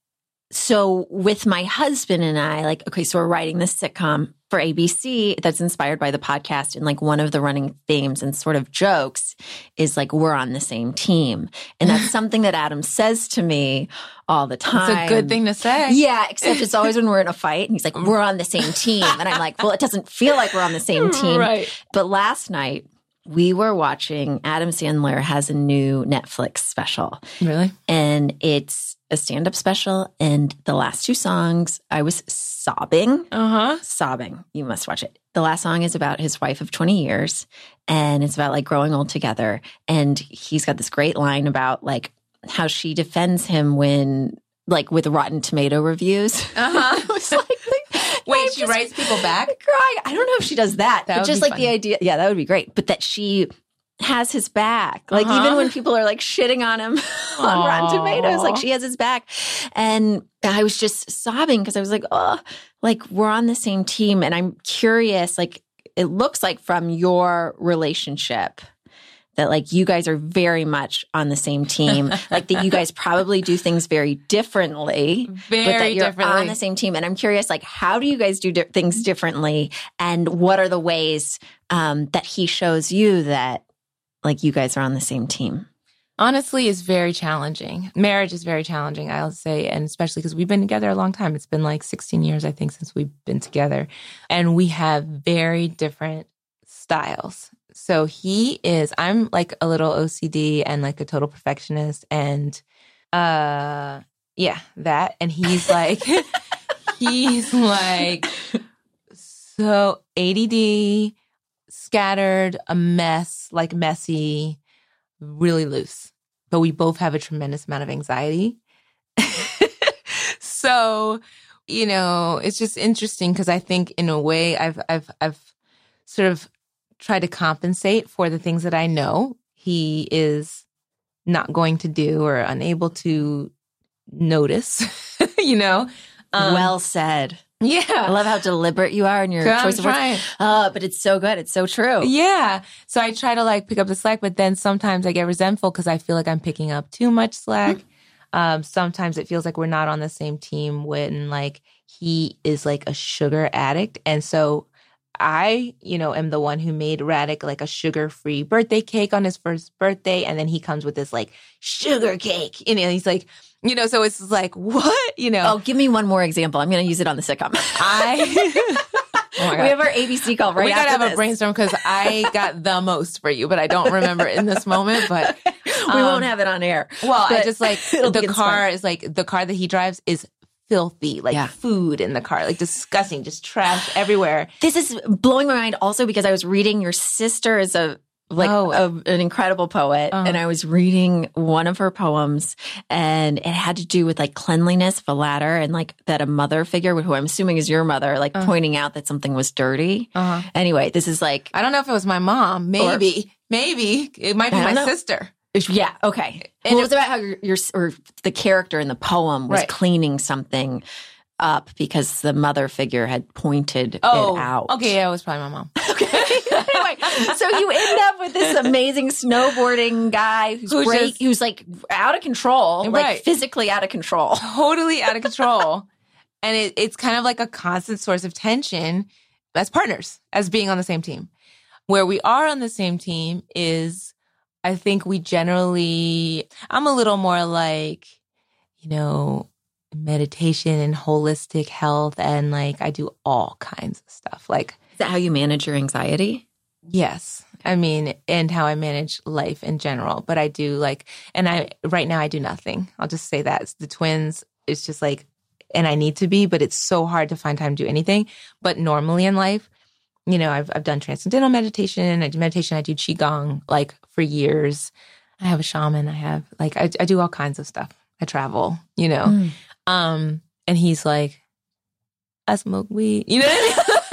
so with my husband and I, like, okay, so we're writing this sitcom for A B C that's inspired by the podcast. And like one of the running themes and sort of jokes is like, we're on the same team. And that's something that Adam says to me all the time. It's a good thing to say. Yeah, except it's always when we're in a fight. And he's like, we're on the same team. And I'm like, well, it doesn't feel like we're on the same team. Right. But last night, we were watching, Adam Sandler has a new Netflix special. Really? And it's a stand-up special. And the last two songs, I was sobbing. Uh-huh. Sobbing. You must watch it. The last song is about his wife of twenty years. And it's about like growing old together. And he's got this great line about like how she defends him when, like with Rotten Tomato reviews. Uh-huh. I was like, wait, she writes people back? Crying. I don't know if she does that. That but just like funny. the idea. Yeah, that would be great. But that she has his back. Like uh-huh. even when people are like shitting on him on Rotten Tomatoes, like she has his back. And I was just sobbing because I was like, oh, like we're on the same team. And I'm curious, like it looks like from your relationship that like you guys are very much on the same team, like that you guys probably do things very differently, very but that you're differently. on the same team. And I'm curious, like, how do you guys do di- things differently? And what are the ways um, that he shows you that like you guys are on the same team? Honestly, it's very challenging. Marriage is very challenging, I'll say, and especially because we've been together a long time. It's been like sixteen years, I think, since we've been together. And we have very different styles. So he is, I'm like a little O C D and like a total perfectionist and uh yeah, that. And he's like, he's like so A D D, scattered, a mess, like messy, really loose. But we both have a tremendous amount of anxiety. So, you know, it's just interesting because I think in a way I've I've I've sort of try to compensate for the things that I know he is not going to do or unable to notice, you know? Um, well said. Yeah. I love how deliberate you are in your I'm choice of words. Oh, but it's so good. It's so true. Yeah. So I try to like pick up the slack, but then sometimes I get resentful because I feel like I'm picking up too much slack. um, sometimes it feels like we're not on the same team when like he is like a sugar addict. And so I, you know, am the one who made Radic like a sugar-free birthday cake on his first birthday. And then he comes with this like sugar cake. You know, he's like, you know, so it's like, what? You know. Oh, give me one more example. I'm going to use it on the sitcom. I, oh my God. We have our A B C call right we after gotta have this. a brainstorm because I got the most for you, but I don't remember in this moment. But um, we won't have it on air. Well, I just like the car inspired. is like the car that he drives is filthy, like yeah. food in the car, like disgusting, just trash everywhere. This is blowing my mind also because I was reading your sister is a like Oh. a, an incredible poet. Uh-huh. And I was reading one of her poems, and it had to do with like cleanliness of a ladder, and like that a mother figure, who I'm assuming is your mother, like Uh-huh. pointing out that something was dirty. Uh-huh. Anyway, this is like, I don't know if it was my mom. Maybe. Maybe. It might be I don't my know. sister. yeah, okay. And Well, it- it was about how your, your or the character in the poem was Right. cleaning something up because the mother figure had pointed Oh, it out. okay. Yeah, it was probably my mom. Okay. Anyway, so you end up with this amazing snowboarding guy who's Who's great, just- who's like out of control, like Right. physically out of control. Totally out of control. And it, it's kind of like a constant source of tension as partners, as being on the same team. Where we are on the same team is, I think we generally, I'm a little more like, you know, meditation and holistic health. And like, I do all kinds of stuff. Like, Is that how you manage your anxiety? yes. I mean, and how I manage life in general. But I do like, and I, right now I do nothing. I'll just say that. It's the twins. It's just like, and I need to be, but it's so hard to find time to do anything. But normally in life, you know, I've I've done transcendental meditation. I do meditation. I do qigong like for years. I have a shaman. I have like I, I do all kinds of stuff. I travel. You know, Mm. um, and he's like, I smoke weed. You know what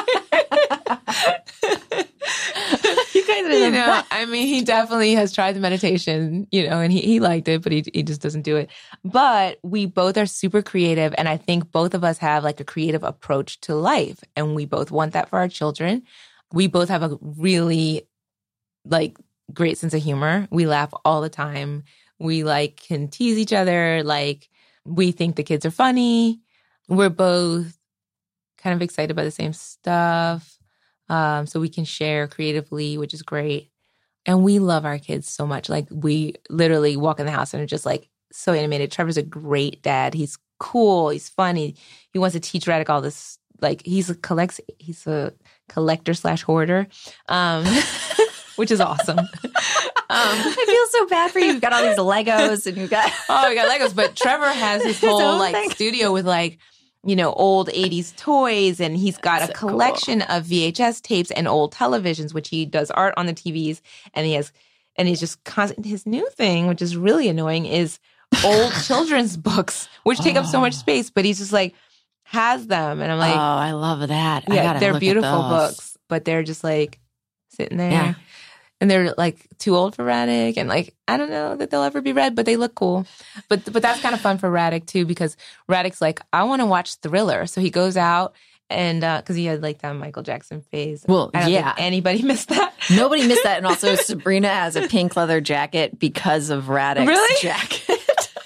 I mean? You guys are You the know, best. I mean, he definitely has tried the meditation, you know, and he, he liked it, but he he just doesn't do it. But we both are super creative. And I think both of us have like a creative approach to life. And we both want that for our children. We both have a really like great sense of humor. We laugh all the time. We like can tease each other. Like we think the kids are funny. We're both kind of excited by the same stuff. Um, so we can share creatively, which is great. And we love our kids so much. Like we literally walk in the house and are just like so animated. Trevor's a great dad. He's cool. He's funny. He wants to teach Radek all this. Like he's a collects. He's a collector slash hoarder, um, which is awesome. um, I feel so bad for you. You've got all these Legos and you've got oh, we got Legos. But Trevor has his His whole own like thing. studio with like, you know, old eighties toys, and he's got That's a so cool. collection of V H S tapes and old televisions, which he does art on the T Vs, and he has, and he's just constant. His new thing, which is really annoying, is old children's books, which take up so much Oh. space. But he's just like has them, and I'm oh, like, I love that. I yeah, gotta they're look at beautiful those. books, but they're just like sitting there. Yeah. And they're like too old for Radek, and like I don't know that they'll ever be read, but they look cool. But but that's kind of fun for Radek too, because Radek's like, I want to watch Thriller, so he goes out and because he had like that Michael Jackson phase. Well, I don't yeah. think anybody missed that. Nobody missed that. And also Sabrina has a pink leather jacket because of Radek's Really? jacket.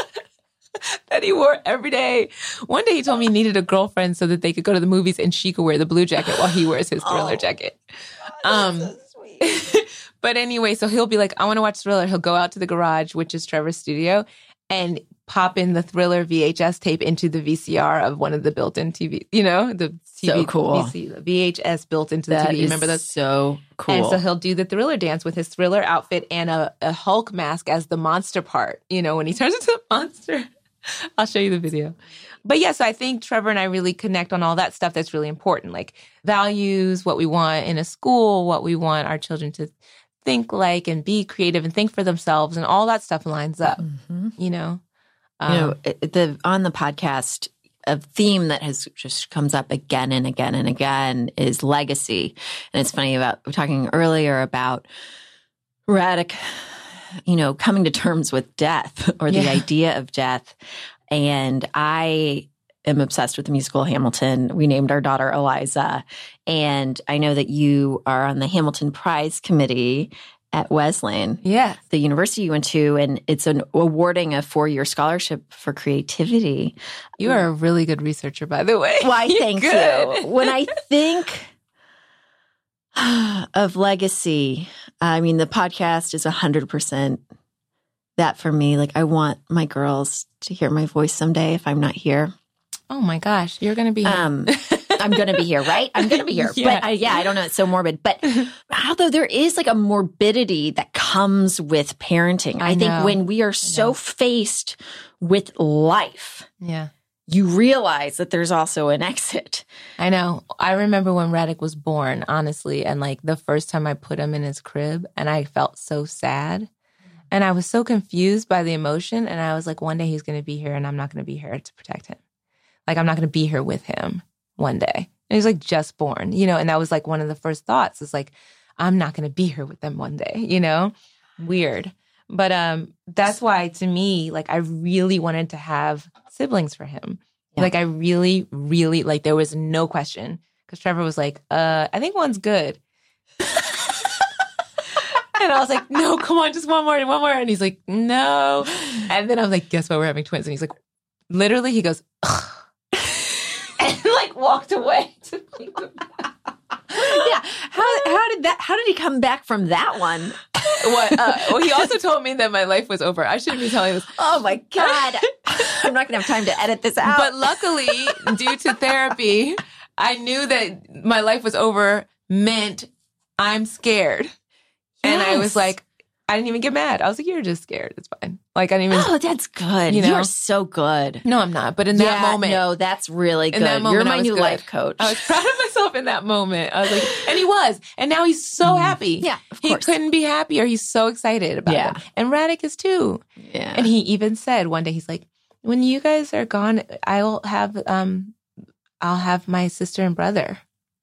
That he wore every day. One day he told me he needed a girlfriend so that they could go to the movies and she could wear the blue jacket while he wears his Thriller Oh. jacket. Um, but anyway, so he'll be like, I want to watch Thriller. He'll go out to the garage, which is Trevor's studio, and pop in the Thriller V H S tape into the V C R of one of the built-in T V, you know, the T V, So cool. V C, V H S built into the That T V. You is remember those? so cool. And so he'll do the Thriller dance with his Thriller outfit and a, a Hulk mask as the monster part, you know, when he turns into a monster. I'll show you the video. But yes, I think Trevor and I really connect on all that stuff that's really important, like values, what we want in a school, what we want our children to think like and be creative and think for themselves, and all that stuff lines up, Mhm. you know? You know, Um, it- the on the podcast, a theme that has just comes up again and again and again is legacy. And it's funny about we were talking earlier about Radek, you know, coming to terms with death or the Yeah. idea of death. And I am obsessed with the musical Hamilton. We named our daughter Eliza. And I know that you are on the Hamilton Prize Committee at Wesleyan, yeah. the university you went to, and it's an awarding a four-year scholarship for creativity. You are a really good researcher, by the way. Why, You're thank good. you. When I think of legacy, I mean, the podcast is one hundred percent that for me. Like, I want my girls to hear my voice someday if I'm not here. Oh my gosh, you're going to be here. Um, I'm going to be here, right? I'm going to be here. Yeah. But I, yeah, I don't know. It's so morbid. But although there is like a morbidity that comes with parenting, I, I think know. when we are so know. faced with life, yeah. you realize that there's also an exit. I know. I remember when Radek was born, honestly, and like the first time I put him in his crib and I felt so sad. And I was so confused by the emotion. And I was like, one day he's going to be here and I'm not going to be here to protect him. Like, I'm not going to be here with him one day. And he's like just born, you know, and that was like one of the first thoughts is like, I'm not going to be here with them one day, you know, weird. But um, that's why to me, like, I really wanted to have siblings for him. Yeah. Like, I really, really, like, there was no question. Because Trevor was like, uh, I think one's good. And I was like, no, come on, just one more and one more. And he's like, no. And then I was like, guess what? We're having twins. And he's like, literally, he goes, ugh. And like walked away. To think of that. Yeah. How how did that? How did he come back from that one? What? Uh, well, he also told me that my life was over. I shouldn't be telling this. Oh my God. I'm not going to have time to edit this out. But luckily, due to therapy, I knew that my life was over meant I'm scared. Yes. And I was like, I didn't even get mad. I was like, you're just scared. It's fine. Like, I didn't even. Oh, that's good. You know? You're so good. No, I'm not. But in that yeah, moment. No, that's really good. In that moment, you're my new good. life coach. I was proud of myself in that moment. I was like, and he was. And now he's so mm. happy. Yeah, of course. He couldn't be happier. He's so excited about yeah. it. And Radek is too. Yeah. And he even said one day, he's like, when you guys are gone, I'll have, um, I'll have my sister and brother.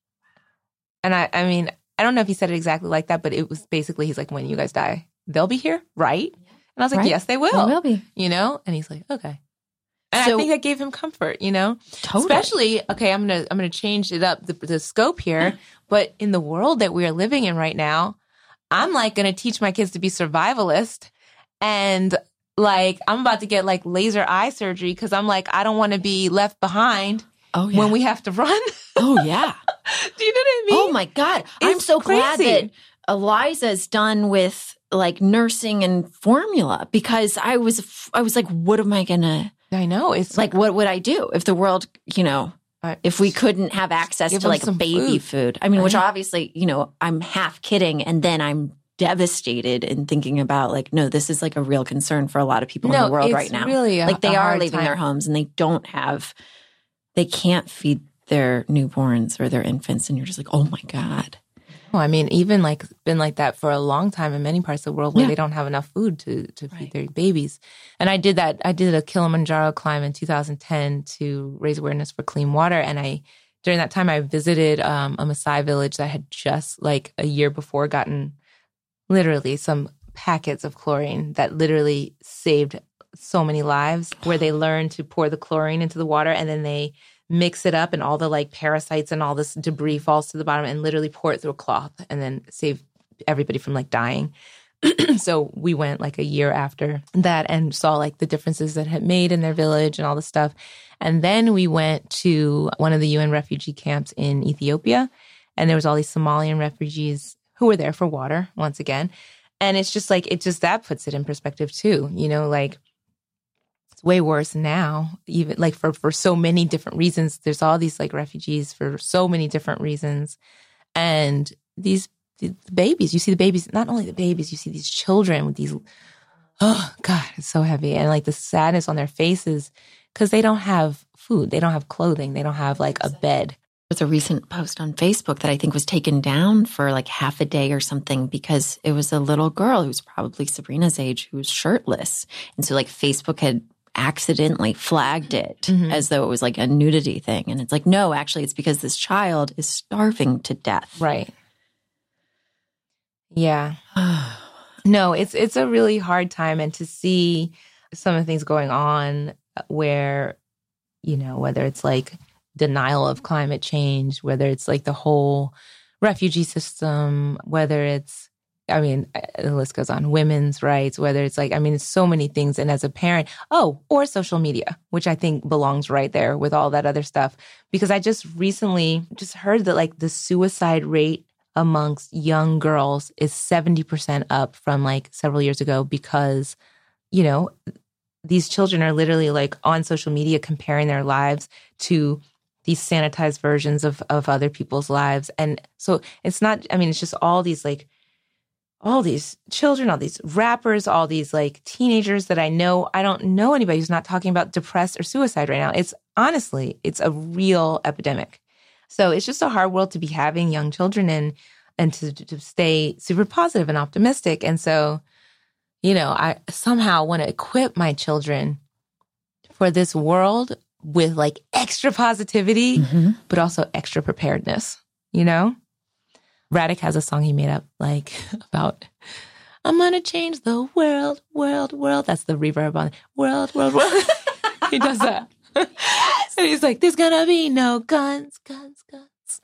And I, I mean, I don't know if he said it exactly like that, but it was basically, he's like, when you guys die, they'll be here, right? And I was like, right? Yes, they will. They will be. You know? And he's like, okay. And so, I think that gave him comfort, you know? Totally. Especially, okay, I'm going to I'm gonna change it up, the, the scope here. But in the world that we are living in right now, I'm like going to teach my kids to be survivalist. And like, I'm about to get like laser eye surgery because I'm like, I don't want to be left behind oh, yeah. when we have to run. Oh, yeah. Do you know what I mean? Oh, my God. It's I'm so crazy. glad that Eliza's done with like nursing and formula because I was, I was like, what am I going to, I know. It's like, what would I do if the world, you know, if we couldn't have access to like baby food. food? I mean, which obviously, you know, I'm half kidding. And then I'm devastated and thinking about like, no, this is like a real concern for a lot of people no, in the world it's right now. Really a, like they a are leaving time. their homes and they don't have, they can't feed their newborns or their infants. And you're just like, oh my God. I mean, even like been like that for a long time in many parts of the world where yeah. they don't have enough food to, to feed right. their babies. And I did that. I did a Kilimanjaro climb in two thousand ten to raise awareness for clean water. And I, during that time, I visited um, a Maasai village that had just like a year before gotten literally some packets of chlorine that literally saved so many lives, where they learned to pour the chlorine into the water and then they mix it up and all the like parasites and all this debris falls to the bottom and literally pour it through a cloth and then save everybody from like dying. So we went like a year after that and saw like the differences that it had made in their village and all this stuff. And then we went to one of the U N refugee camps in Ethiopia and there was all these Somalian refugees who were there for water once again. And it's just like, it just, that puts it in perspective too, you know, like, it's way worse now, even like for, for so many different reasons. There's all these like refugees for so many different reasons. And these the, the babies, you see the babies, not only the babies, you see these children with these, oh God, it's so heavy. And like the sadness on their faces because they don't have food. They don't have clothing. They don't have like a bed. There's a recent post on Facebook that I think was taken down for like half a day or something because it was a little girl who was probably Sabrina's age who was shirtless. And so like Facebook had accidentally flagged it mm-hmm. as though it was like a nudity thing. And it's like, no, actually, it's because this child is starving to death. Right. Yeah. No, it's it's a really hard time. And to see some of the things going on where, you know, whether it's like denial of climate change, whether it's like the whole refugee system, whether it's, I mean, the list goes on, women's rights, whether it's like, I mean, it's so many things. And as a parent, oh, or social media, which I think belongs right there with all that other stuff. Because I just recently just heard that like the suicide rate amongst young girls is seventy percent up from like several years ago because, you know, these children are literally like on social media comparing their lives to these sanitized versions of, of other people's lives. And so it's not, I mean, it's just all these like, all these children, all these rappers, all these like teenagers that I know. I don't know anybody who's not talking about depressed or suicide right now. It's honestly, it's a real epidemic. So it's just a hard world to be having young children in and to, to stay super positive and optimistic. And so, you know, I somehow want to equip my children for this world with like extra positivity, mm-hmm. but also extra preparedness, you know? Radic has a song he made up like about, I'm going to change the world, world, world. That's the reverb on it. World, world, world. He does that. Yes. And he's like, there's going to be no guns, guns, guns.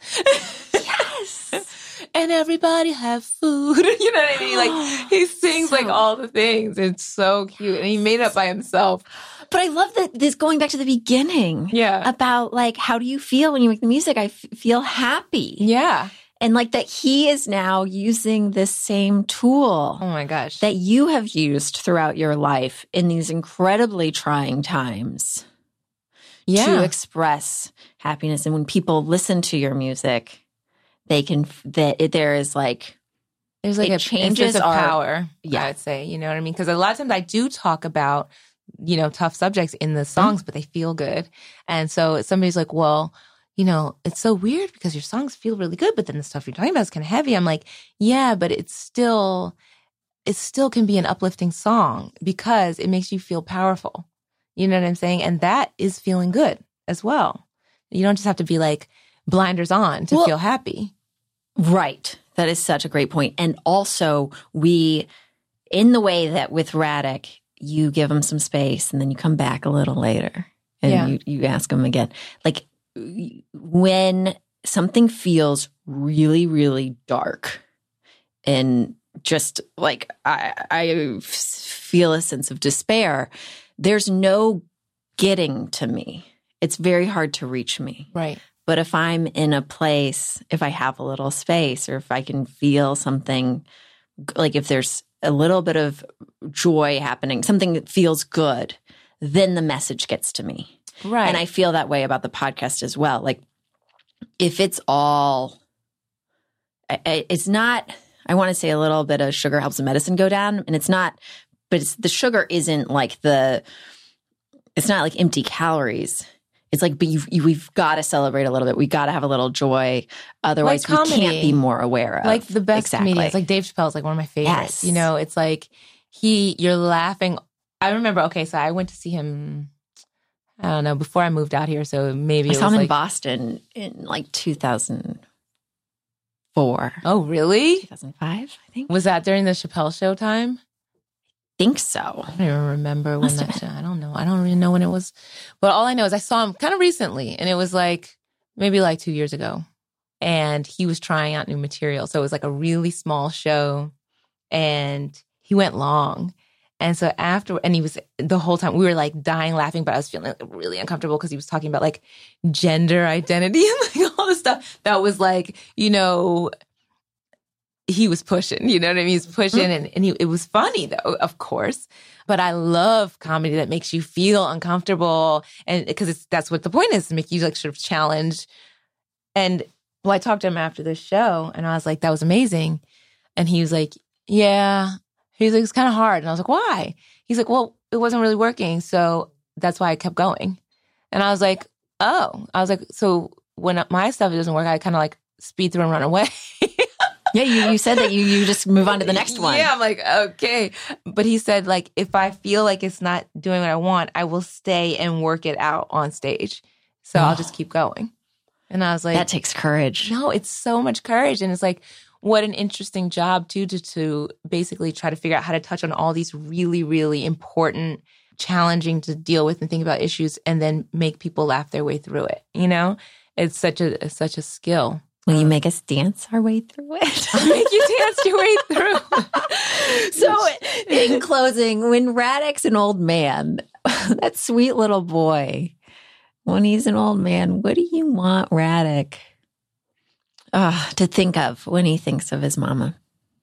Yes. And everybody have food. You know what I mean? Like he sings so, like all the things. It's so cute. And he made it up by himself. But I love that this going back to the beginning. Yeah. About like, how do you feel when you make the music? I f- feel happy. Yeah. And like that he is now using this same tool. Oh my gosh. That you have used throughout your life in these incredibly trying times. Yeah. To express happiness. And when people listen to your music, they can, that it, there is like, there's like a changes of our, power, yeah. I would say, you know what I mean? Because a lot of times I do talk about, you know, tough subjects in the songs, mm-hmm. but they feel good. And so somebody's like, well, you know, it's so weird because your songs feel really good, but then the stuff you're talking about is kind of heavy. I'm like, yeah, but it's still, it still can be an uplifting song because it makes you feel powerful. You know what I'm saying? And that is feeling good as well. You don't just have to be like blinders on to well, feel happy. Right. That is such a great point. And also we, in the way that with Radic, you give them some space and then you come back a little later and yeah. you, you ask them again. Like when something feels really, really dark and just like I, I feel a sense of despair, there's no getting to me. It's very hard to reach me. Right. But if I'm in a place, if I have a little space or if I can feel something, like if there's a little bit of joy happening, something that feels good, then the message gets to me. Right. And I feel that way about the podcast as well. Like if it's all, it's not, I want to say a little bit of sugar helps the medicine go down. And it's not, but it's, the sugar isn't like the, it's not like empty calories. It's like, but you, you, we've got to celebrate a little bit. We got to have a little joy. Otherwise, like we can't be more aware of. Like the best exactly. comedians. Like Dave Chappelle's like one of my favorites. Yes. You know, it's like he, you're laughing. I remember, okay, so I went to see him, I don't know, before I moved out here. So maybe I it saw was him like, in Boston in like two thousand four. Oh, really? two thousand five, I think. Was that during the Chappelle Show time? Think so. I don't even remember when that show. I don't know. I don't even know when it was. But all I know is I saw him kind of recently, and it was like maybe like two years ago. And he was trying out new material, so it was like a really small show, and he went long. And so after, and he was the whole time we were like dying laughing, but I was feeling like really uncomfortable because he was talking about like gender identity and like all this stuff that was like, you know. He was pushing, you know what I mean? He was pushing and, and he, it was funny though, of course. But I love comedy that makes you feel uncomfortable. And because it's, that's what the point is, to make you like sort of challenge. And well, I talked to him after the show and I was like, that was amazing. And he was like, yeah. He's like, it's kind of hard. And I was like, why? He's like, well, it wasn't really working. So that's why I kept going. And I was like, oh, I was like, so when my stuff doesn't work, I kind of like speed through and run away. Yeah, you, you said that you, you just move on to the next one. Yeah, I'm like, okay. But he said, like, if I feel like it's not doing what I want, I will stay and work it out on stage. So oh. I'll just keep going. And I was like, that takes courage. No, it's so much courage. And it's like, what an interesting job, too, to, to basically try to figure out how to touch on all these really, really important, challenging to deal with and think about issues and then make people laugh their way through it. You know, it's such a it's such a skill. Will you make us dance our way through it? I'll make you dance your way through. So, in closing, when Radic's an old man, that sweet little boy, when he's an old man, what do you want Radic uh, to think of when he thinks of his mama?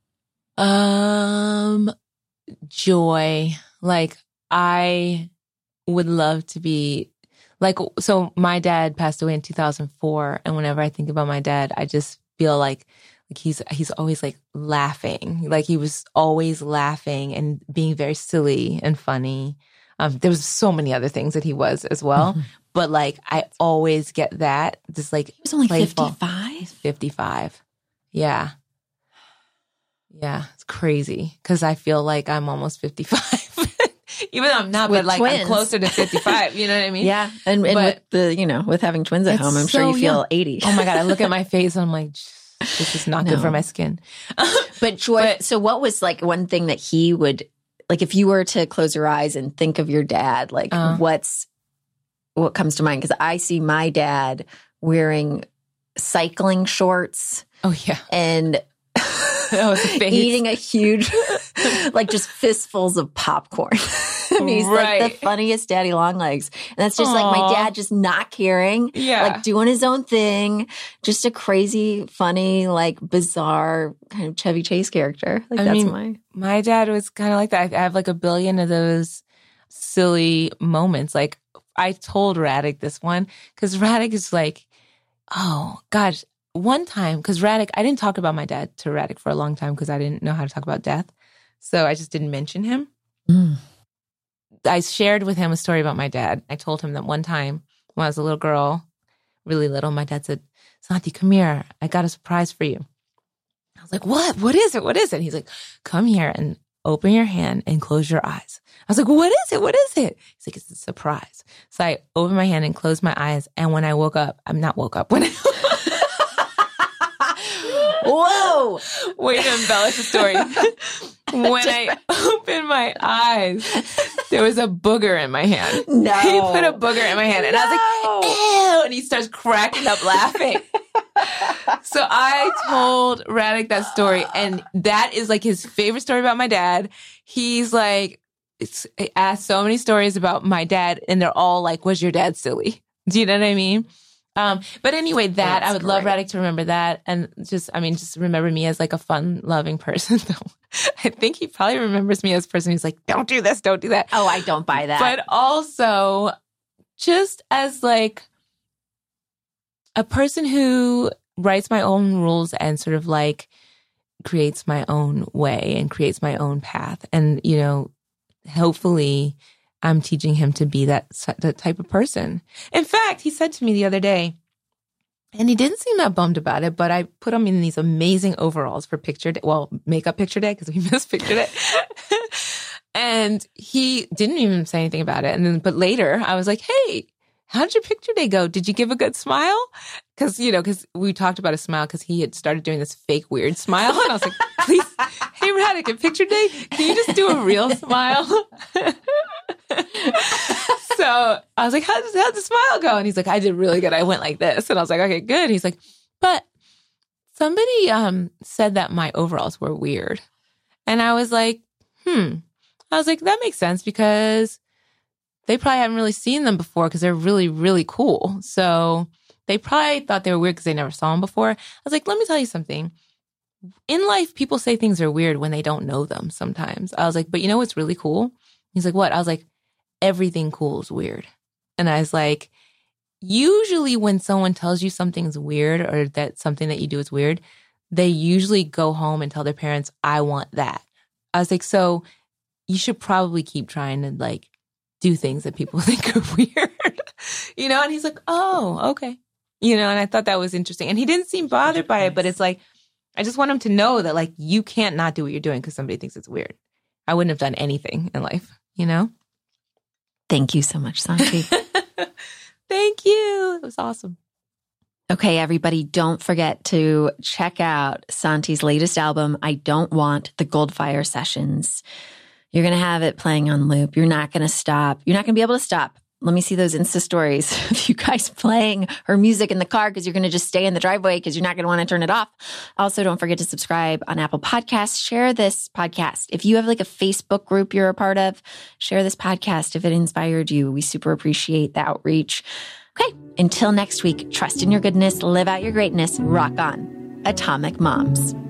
Um, joy. Like, I would love to be... Like, so my dad passed away in two thousand four. And whenever I think about my dad, I just feel like, Like he's he's always like laughing. Like he was always laughing and being very silly and funny. Um, there was so many other things that he was as well. Mm-hmm. But like I always get that. This like he was only playful. fifty-five? fifty-five. Yeah. Yeah. It's crazy. Because I feel like I'm almost fifty-five. Even though I'm not, with but like twins. I'm closer to fifty-five. You know what I mean? Yeah. And, and with the, you know, with having twins at home, I'm so sure you feel young. eighty. Oh my God. I look at my face and I'm like, this is not no. good for my skin. But Joy, but, so what was like one thing that he would, like if you were to close your eyes and think of your dad, like uh, what's, what comes to mind? Because I see my dad wearing cycling shorts. Oh yeah. And eating a huge, like just fistfuls of popcorn. And he's right. like the funniest daddy long legs. And that's just Aww. like my dad just not caring. Yeah. Like doing his own thing. Just a crazy, funny, like bizarre kind of Chevy Chase character. Like I that's mean, my. My dad was kind of like that. I have like a billion of those silly moments. Like I told Radek this one because Radek is like, oh gosh. One time, because Radek, I didn't talk about my dad to Radek for a long time because I didn't know how to talk about death. So I just didn't mention him. Mm. I shared with him a story about my dad. I told him that one time when I was a little girl, really little, my dad said, Santi, come here. I got a surprise for you. I was like, what? What is it? What is it? And he's like, come here and open your hand and close your eyes. I was like, what is it? What is it? He's like, it's a surprise. So I opened my hand and closed my eyes. And when I woke up, I'm not woke up. When I Whoa! Way to embellish the story. When I opened my eyes, there was a booger in my hand. No. He put a booger in my hand. And no. I was like, ew! And he starts cracking up laughing. So I told Radek that story. And that is like his favorite story about my dad. He's like, it's, he asked so many stories about my dad. And they're all like, was your dad silly? Do you know what I mean? Um, but anyway, that That's I would great. love Radek to remember that. And just, I mean, just remember me as like a fun, loving person. I think he probably remembers me as a person who's like, don't do this, don't do that. Oh, I don't buy that. But also just as like a person who writes my own rules and sort of like creates my own way and creates my own path. And, you know, hopefully I'm teaching him to be that, that type of person. In fact, he said to me the other day, and he didn't seem that bummed about it, but I put him in these amazing overalls for picture day, well, makeup picture day, because we missed picture day. And he didn't even say anything about it. And then, but later I was like, hey, how did your picture day go? Did you give a good smile? Because, you know, because we talked about a smile because he had started doing this fake weird smile. And I was like, please, hey, Radek, at picture day, can you just do a real smile? So I was like, how does how'd the smile go? And he's like, I did really good. I went like this. And I was like, okay, good. And he's like, but somebody um said that my overalls were weird. And I was like, hmm. I was like, that makes sense because they probably haven't really seen them before because they're really, really cool. So they probably thought they were weird because they never saw them before. I was like, let me tell you something. In life, people say things are weird when they don't know them sometimes. I was like, but you know what's really cool? He's like, what? I was like, everything cool is weird. And I was like, usually when someone tells you something's weird or that something that you do is weird, they usually go home and tell their parents, I want that. I was like, so you should probably keep trying to like do things that people think are weird, you know? And he's like, oh, okay. You know, and I thought that was interesting. And he didn't seem bothered by it, but it's like, I just want him to know that like, you can't not do what you're doing because somebody thinks it's weird. I wouldn't have done anything in life, you know? Thank you so much, Santi. Thank you. It was awesome. Okay, everybody, don't forget to check out Santi's latest album, I Don't Want, the Goldfire Sessions. You're going to have it playing on loop. You're not going to stop. You're not going to be able to stop. Let me see those Insta stories of you guys playing her music in the car because you're going to just stay in the driveway because you're not going to want to turn it off. Also, don't forget to subscribe on Apple Podcasts. Share this podcast. If you have like a Facebook group you're a part of, share this podcast if it inspired you. We super appreciate the outreach. Okay, until next week, trust in your goodness, live out your greatness, rock on. Atomic Moms.